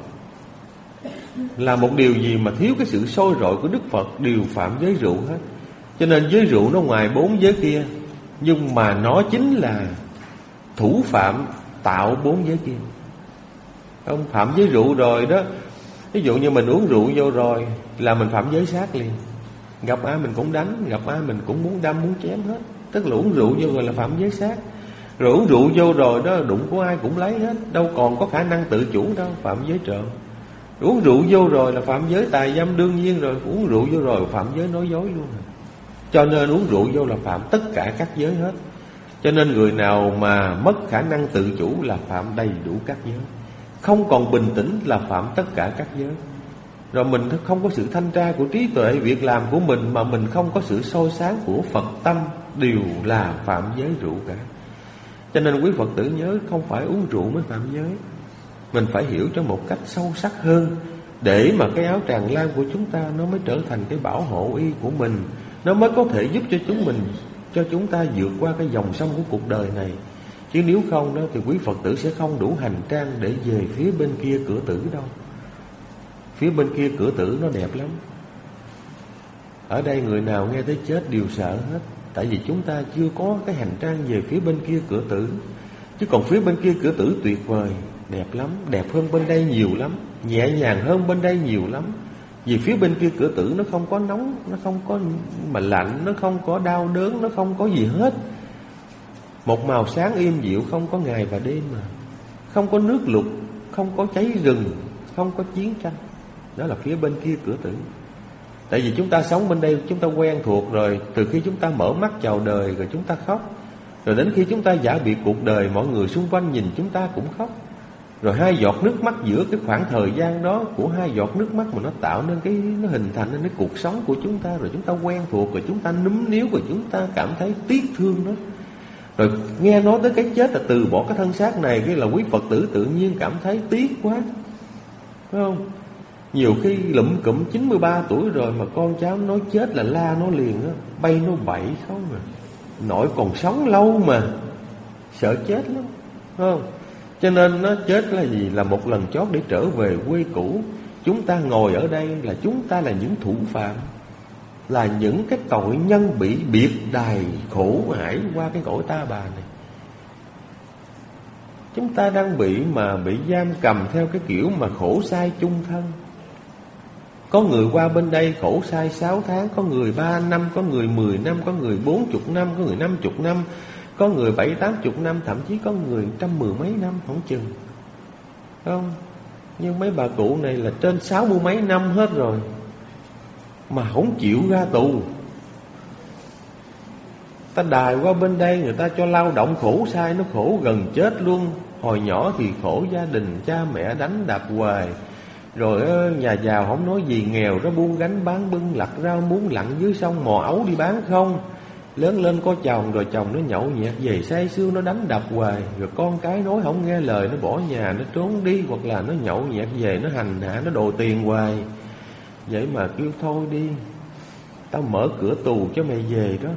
là một điều gì mà thiếu cái sự sôi rọi của Đức Phật, đều phạm giới rượu hết. Cho nên giới rượu nó ngoài 4 giới kia, nhưng mà nó chính là thủ phạm tạo 4 giới kia. Không, phạm giới rượu rồi đó, ví dụ như mình uống rượu vô rồi là mình phạm giới sát liền. Gặp ai mình cũng đánh, gặp ai mình cũng muốn đâm muốn chém hết. Tức là uống rượu vô rồi là phạm giới sát. Rồi uống rượu vô rồi đó, đụng của ai cũng lấy hết, đâu còn có khả năng tự chủ đâu, phạm giới trộm. Uống rượu vô rồi là phạm giới tà dâm đương nhiên rồi, uống rượu vô rồi phạm giới nói dối luôn. Cho nên uống rượu vô là phạm tất cả các giới hết. Cho nên người nào mà mất khả năng tự chủ là phạm đầy đủ các giới. Không còn bình tĩnh là phạm tất cả các giới. Rồi mình không có sự thanh tra của trí tuệ, việc làm của mình mà mình không có sự soi sáng của Phật tâm, đều là phạm giới rượu cả. Cho nên quý Phật tử nhớ, không phải uống rượu mới phạm giới. Mình phải hiểu cho một cách sâu sắc hơn, để mà cái áo tràng lam của chúng ta nó mới trở thành cái bảo hộ y của mình, nó mới có thể giúp cho chúng ta vượt qua cái dòng sông của cuộc đời này. Chứ nếu không đó thì quý Phật tử sẽ không đủ hành trang để về phía bên kia cửa tử đâu. Phía bên kia cửa tử nó đẹp lắm. Ở đây người nào nghe tới chết đều sợ hết. Tại vì chúng ta chưa có cái hành trang về phía bên kia cửa tử. Chứ còn phía bên kia cửa tử tuyệt vời, đẹp lắm, đẹp hơn bên đây nhiều lắm, nhẹ nhàng hơn bên đây nhiều lắm. Vì phía bên kia cửa tử nó không có nóng, nó không có mà lạnh, nó không có đau đớn, nó không có gì hết. Một màu sáng im dịu, không có ngày và đêm mà. Không có nước lụt, không có cháy rừng, không có chiến tranh. Đó là phía bên kia cửa tử. Tại vì chúng ta sống bên đây, chúng ta quen thuộc rồi. Từ khi chúng ta mở mắt chào đời rồi chúng ta khóc. Rồi đến khi chúng ta giả biệt cuộc đời, mọi người xung quanh nhìn chúng ta cũng khóc. Rồi 2 giọt nước mắt giữa cái khoảng thời gian đó, của 2 giọt nước mắt mà nó tạo nên nó hình thành nên cái cuộc sống của chúng ta. Rồi chúng ta quen thuộc, rồi chúng ta núm níu, rồi chúng ta cảm thấy tiếc thương nó. Rồi nghe nói tới cái chết là từ bỏ cái thân xác này, cái là quý Phật tử tự nhiên cảm thấy tiếc quá, phải không? Nhiều khi lụm cụm 93 tuổi rồi mà con cháu nói chết là la nó liền á, bay nó bậy không mà. Nội còn sống lâu mà, sợ chết lắm, phải không? Cho nên nó chết là gì? Là một lần chót để trở về quê cũ. Chúng ta ngồi ở đây là chúng ta là những thủ phạm, là những cái tội nhân bị biệt đài khổ ải qua cái cõi ta bà này. Chúng ta đang bị giam cầm theo cái kiểu mà khổ sai chung thân. Có người qua bên đây khổ sai 6 tháng, có người 3 năm, có người 10 năm, có người 40 năm, có người 50 năm, có người 70-80 năm, thậm chí có người 110 mấy năm không chừng, không? Nhưng mấy bà cụ này là trên 60 mấy năm hết rồi mà không chịu ra tù. Ta đài qua bên đây, người ta cho lao động khổ sai, nó khổ gần chết luôn. Hồi nhỏ thì khổ gia đình, cha mẹ đánh đập hoài. Rồi nhà giàu không nói gì, nghèo nó buông gánh bán bưng lặt rau muống lặn dưới sông mò ấu đi bán không. Lớn lên có chồng rồi chồng nó nhậu nhẹt về say sưa, nó đánh đập hoài. Rồi con cái nói không nghe lời, nó bỏ nhà, nó trốn đi. Hoặc là nó nhậu nhẹt về, nó hành hạ, nó đòi tiền hoài. Vậy mà kêu thôi đi, tao mở cửa tù cho mày về đó.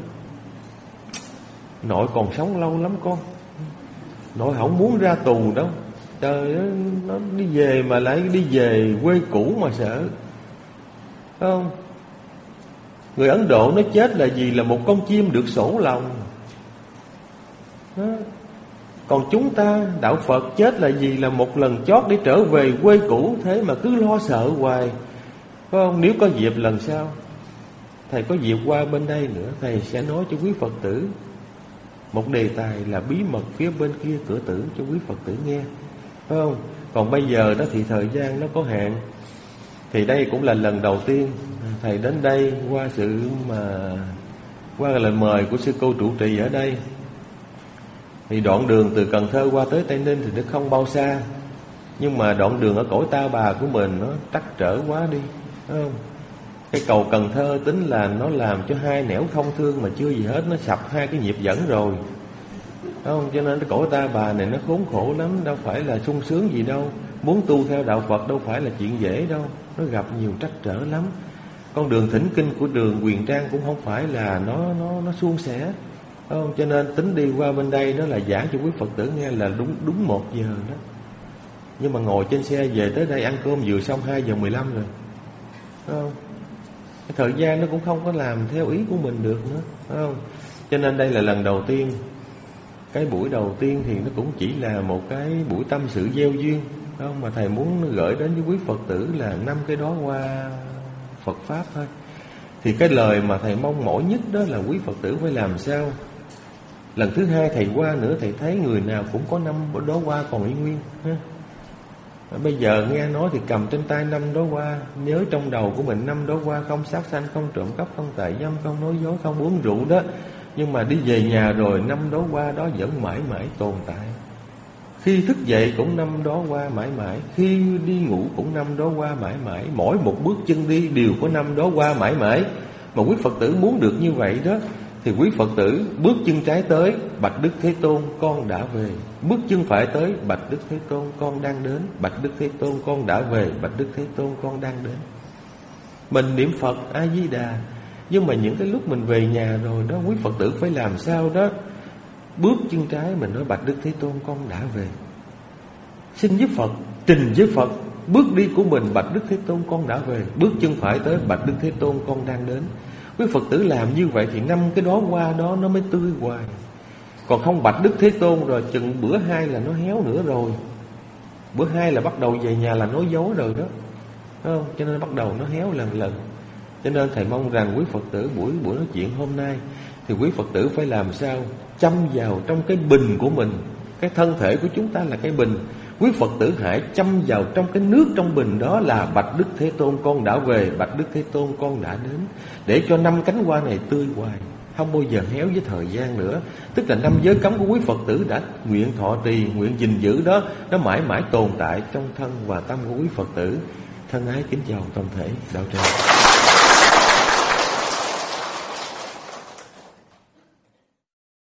Nội còn sống lâu lắm con. Nội không muốn ra tù đâu. Trời ơi, nó đi về mà lại đi về quê cũ mà sợ. Phải không? Người Ấn Độ nó chết là gì? Là một con chim được sổ lòng đó. Còn chúng ta đạo Phật chết là gì? Là một lần chót để trở về quê cũ. Thế mà cứ lo sợ hoài. Phải không? Nếu có dịp lần sau thầy có dịp qua bên đây nữa, thầy sẽ nói cho quý Phật tử một đề tài là bí mật phía bên kia cửa tử cho quý Phật tử nghe. Phải không? Còn bây giờ đó thì thời gian nó có hạn. Thì đây cũng là lần đầu tiên thầy đến đây qua lời mời của sư cô trụ trì ở đây. Thì đoạn đường từ Cần Thơ qua tới Tây Ninh thì nó không bao xa, nhưng mà đoạn đường ở cõi Ta Bà của mình nó trắc trở quá đi. Phải không? Cái cầu Cần Thơ tính là nó làm cho hai nẻo thông thương mà chưa gì hết, nó sập hai cái nhịp dẫn rồi. Phải không? Cho nên cái cõi Ta Bà này nó khốn khổ lắm, đâu phải là sung sướng gì đâu. Muốn tu theo đạo Phật đâu phải là chuyện dễ đâu, nó gặp nhiều trắc trở lắm. Con đường thỉnh kinh của đường Huyền Trang cũng không phải là nó suôn sẻ. Phải không? Cho nên tính đi qua bên đây nó là giảng cho quý Phật tử nghe là đúng 1 giờ đó. Nhưng mà ngồi trên xe về tới đây ăn cơm vừa xong 2 giờ 15 rồi. Phải không? Cái thời gian nó cũng không có làm theo ý của mình được nữa. Phải không? Cho nên đây là lần đầu tiên. Cái buổi đầu tiên thì nó cũng chỉ là một cái buổi tâm sự gieo duyên. Phải không? Mà thầy muốn gửi đến với quý Phật tử là 5 cái đó qua Phật Pháp thôi. Thì cái lời mà thầy mong mỏi nhất đó là quý Phật tử phải làm sao lần thứ 2 thầy qua nữa, thầy thấy người nào cũng có 5 đó qua còn y nguyên ha. Bây giờ nghe nói thì cầm trên tay 5 đó qua, nhớ trong đầu của mình 5 đó qua: không sát sanh, không trộm cắp, không tà dâm, không nói dối, không uống rượu đó. Nhưng mà đi về nhà rồi 5 đó qua đó vẫn mãi mãi tồn tại. Khi thức dậy cũng 5 đó qua mãi mãi, khi đi ngủ cũng 5 đó qua mãi mãi, mỗi một bước chân đi đều có 5 đó qua mãi mãi. Mà quý Phật tử muốn được như vậy đó thì quý Phật tử bước chân trái tới: bạch Đức Thế Tôn, con đã về. Bước chân phải tới: bạch Đức Thế Tôn, con đang đến. Bạch Đức Thế Tôn, con đã về. Bạch Đức Thế Tôn, con đang đến. Mình niệm Phật A Di Đà, nhưng mà những cái lúc mình về nhà rồi đó, quý Phật tử phải làm sao đó. Bước chân trái mình nói: bạch Đức Thế Tôn, con đã về. Xin với Phật, trình với Phật bước đi của mình: bạch Đức Thế Tôn, con đã về. Bước chân phải tới: bạch Đức Thế Tôn, con đang đến. Quý Phật tử làm như vậy thì 5 cái đó qua đó nó mới tươi hoài. Còn không bạch Đức Thế Tôn rồi chừng bữa 2 là nó héo nữa rồi. Bữa 2 là bắt đầu về nhà là nói dối rồi đó. Đúng không? Cho nên bắt đầu nó héo lần. Cho nên thầy mong rằng quý Phật tử buổi nói chuyện hôm nay thì quý Phật tử phải làm sao châm vào trong cái bình của mình. Cái thân thể của chúng ta là cái bình. Quý Phật tử hãy châm vào trong cái nước trong bình đó là bạch Đức Thế Tôn, con đã về. Bạch Đức Thế Tôn, con đã đến. Để cho 5 cánh hoa này tươi hoài, không bao giờ héo với thời gian nữa. Tức là 5 giới cấm của quý Phật tử đã nguyện thọ trì, nguyện gìn giữ đó, nó mãi mãi tồn tại trong thân và tâm của quý Phật tử. Thân ái kính chào toàn thể đạo tràng.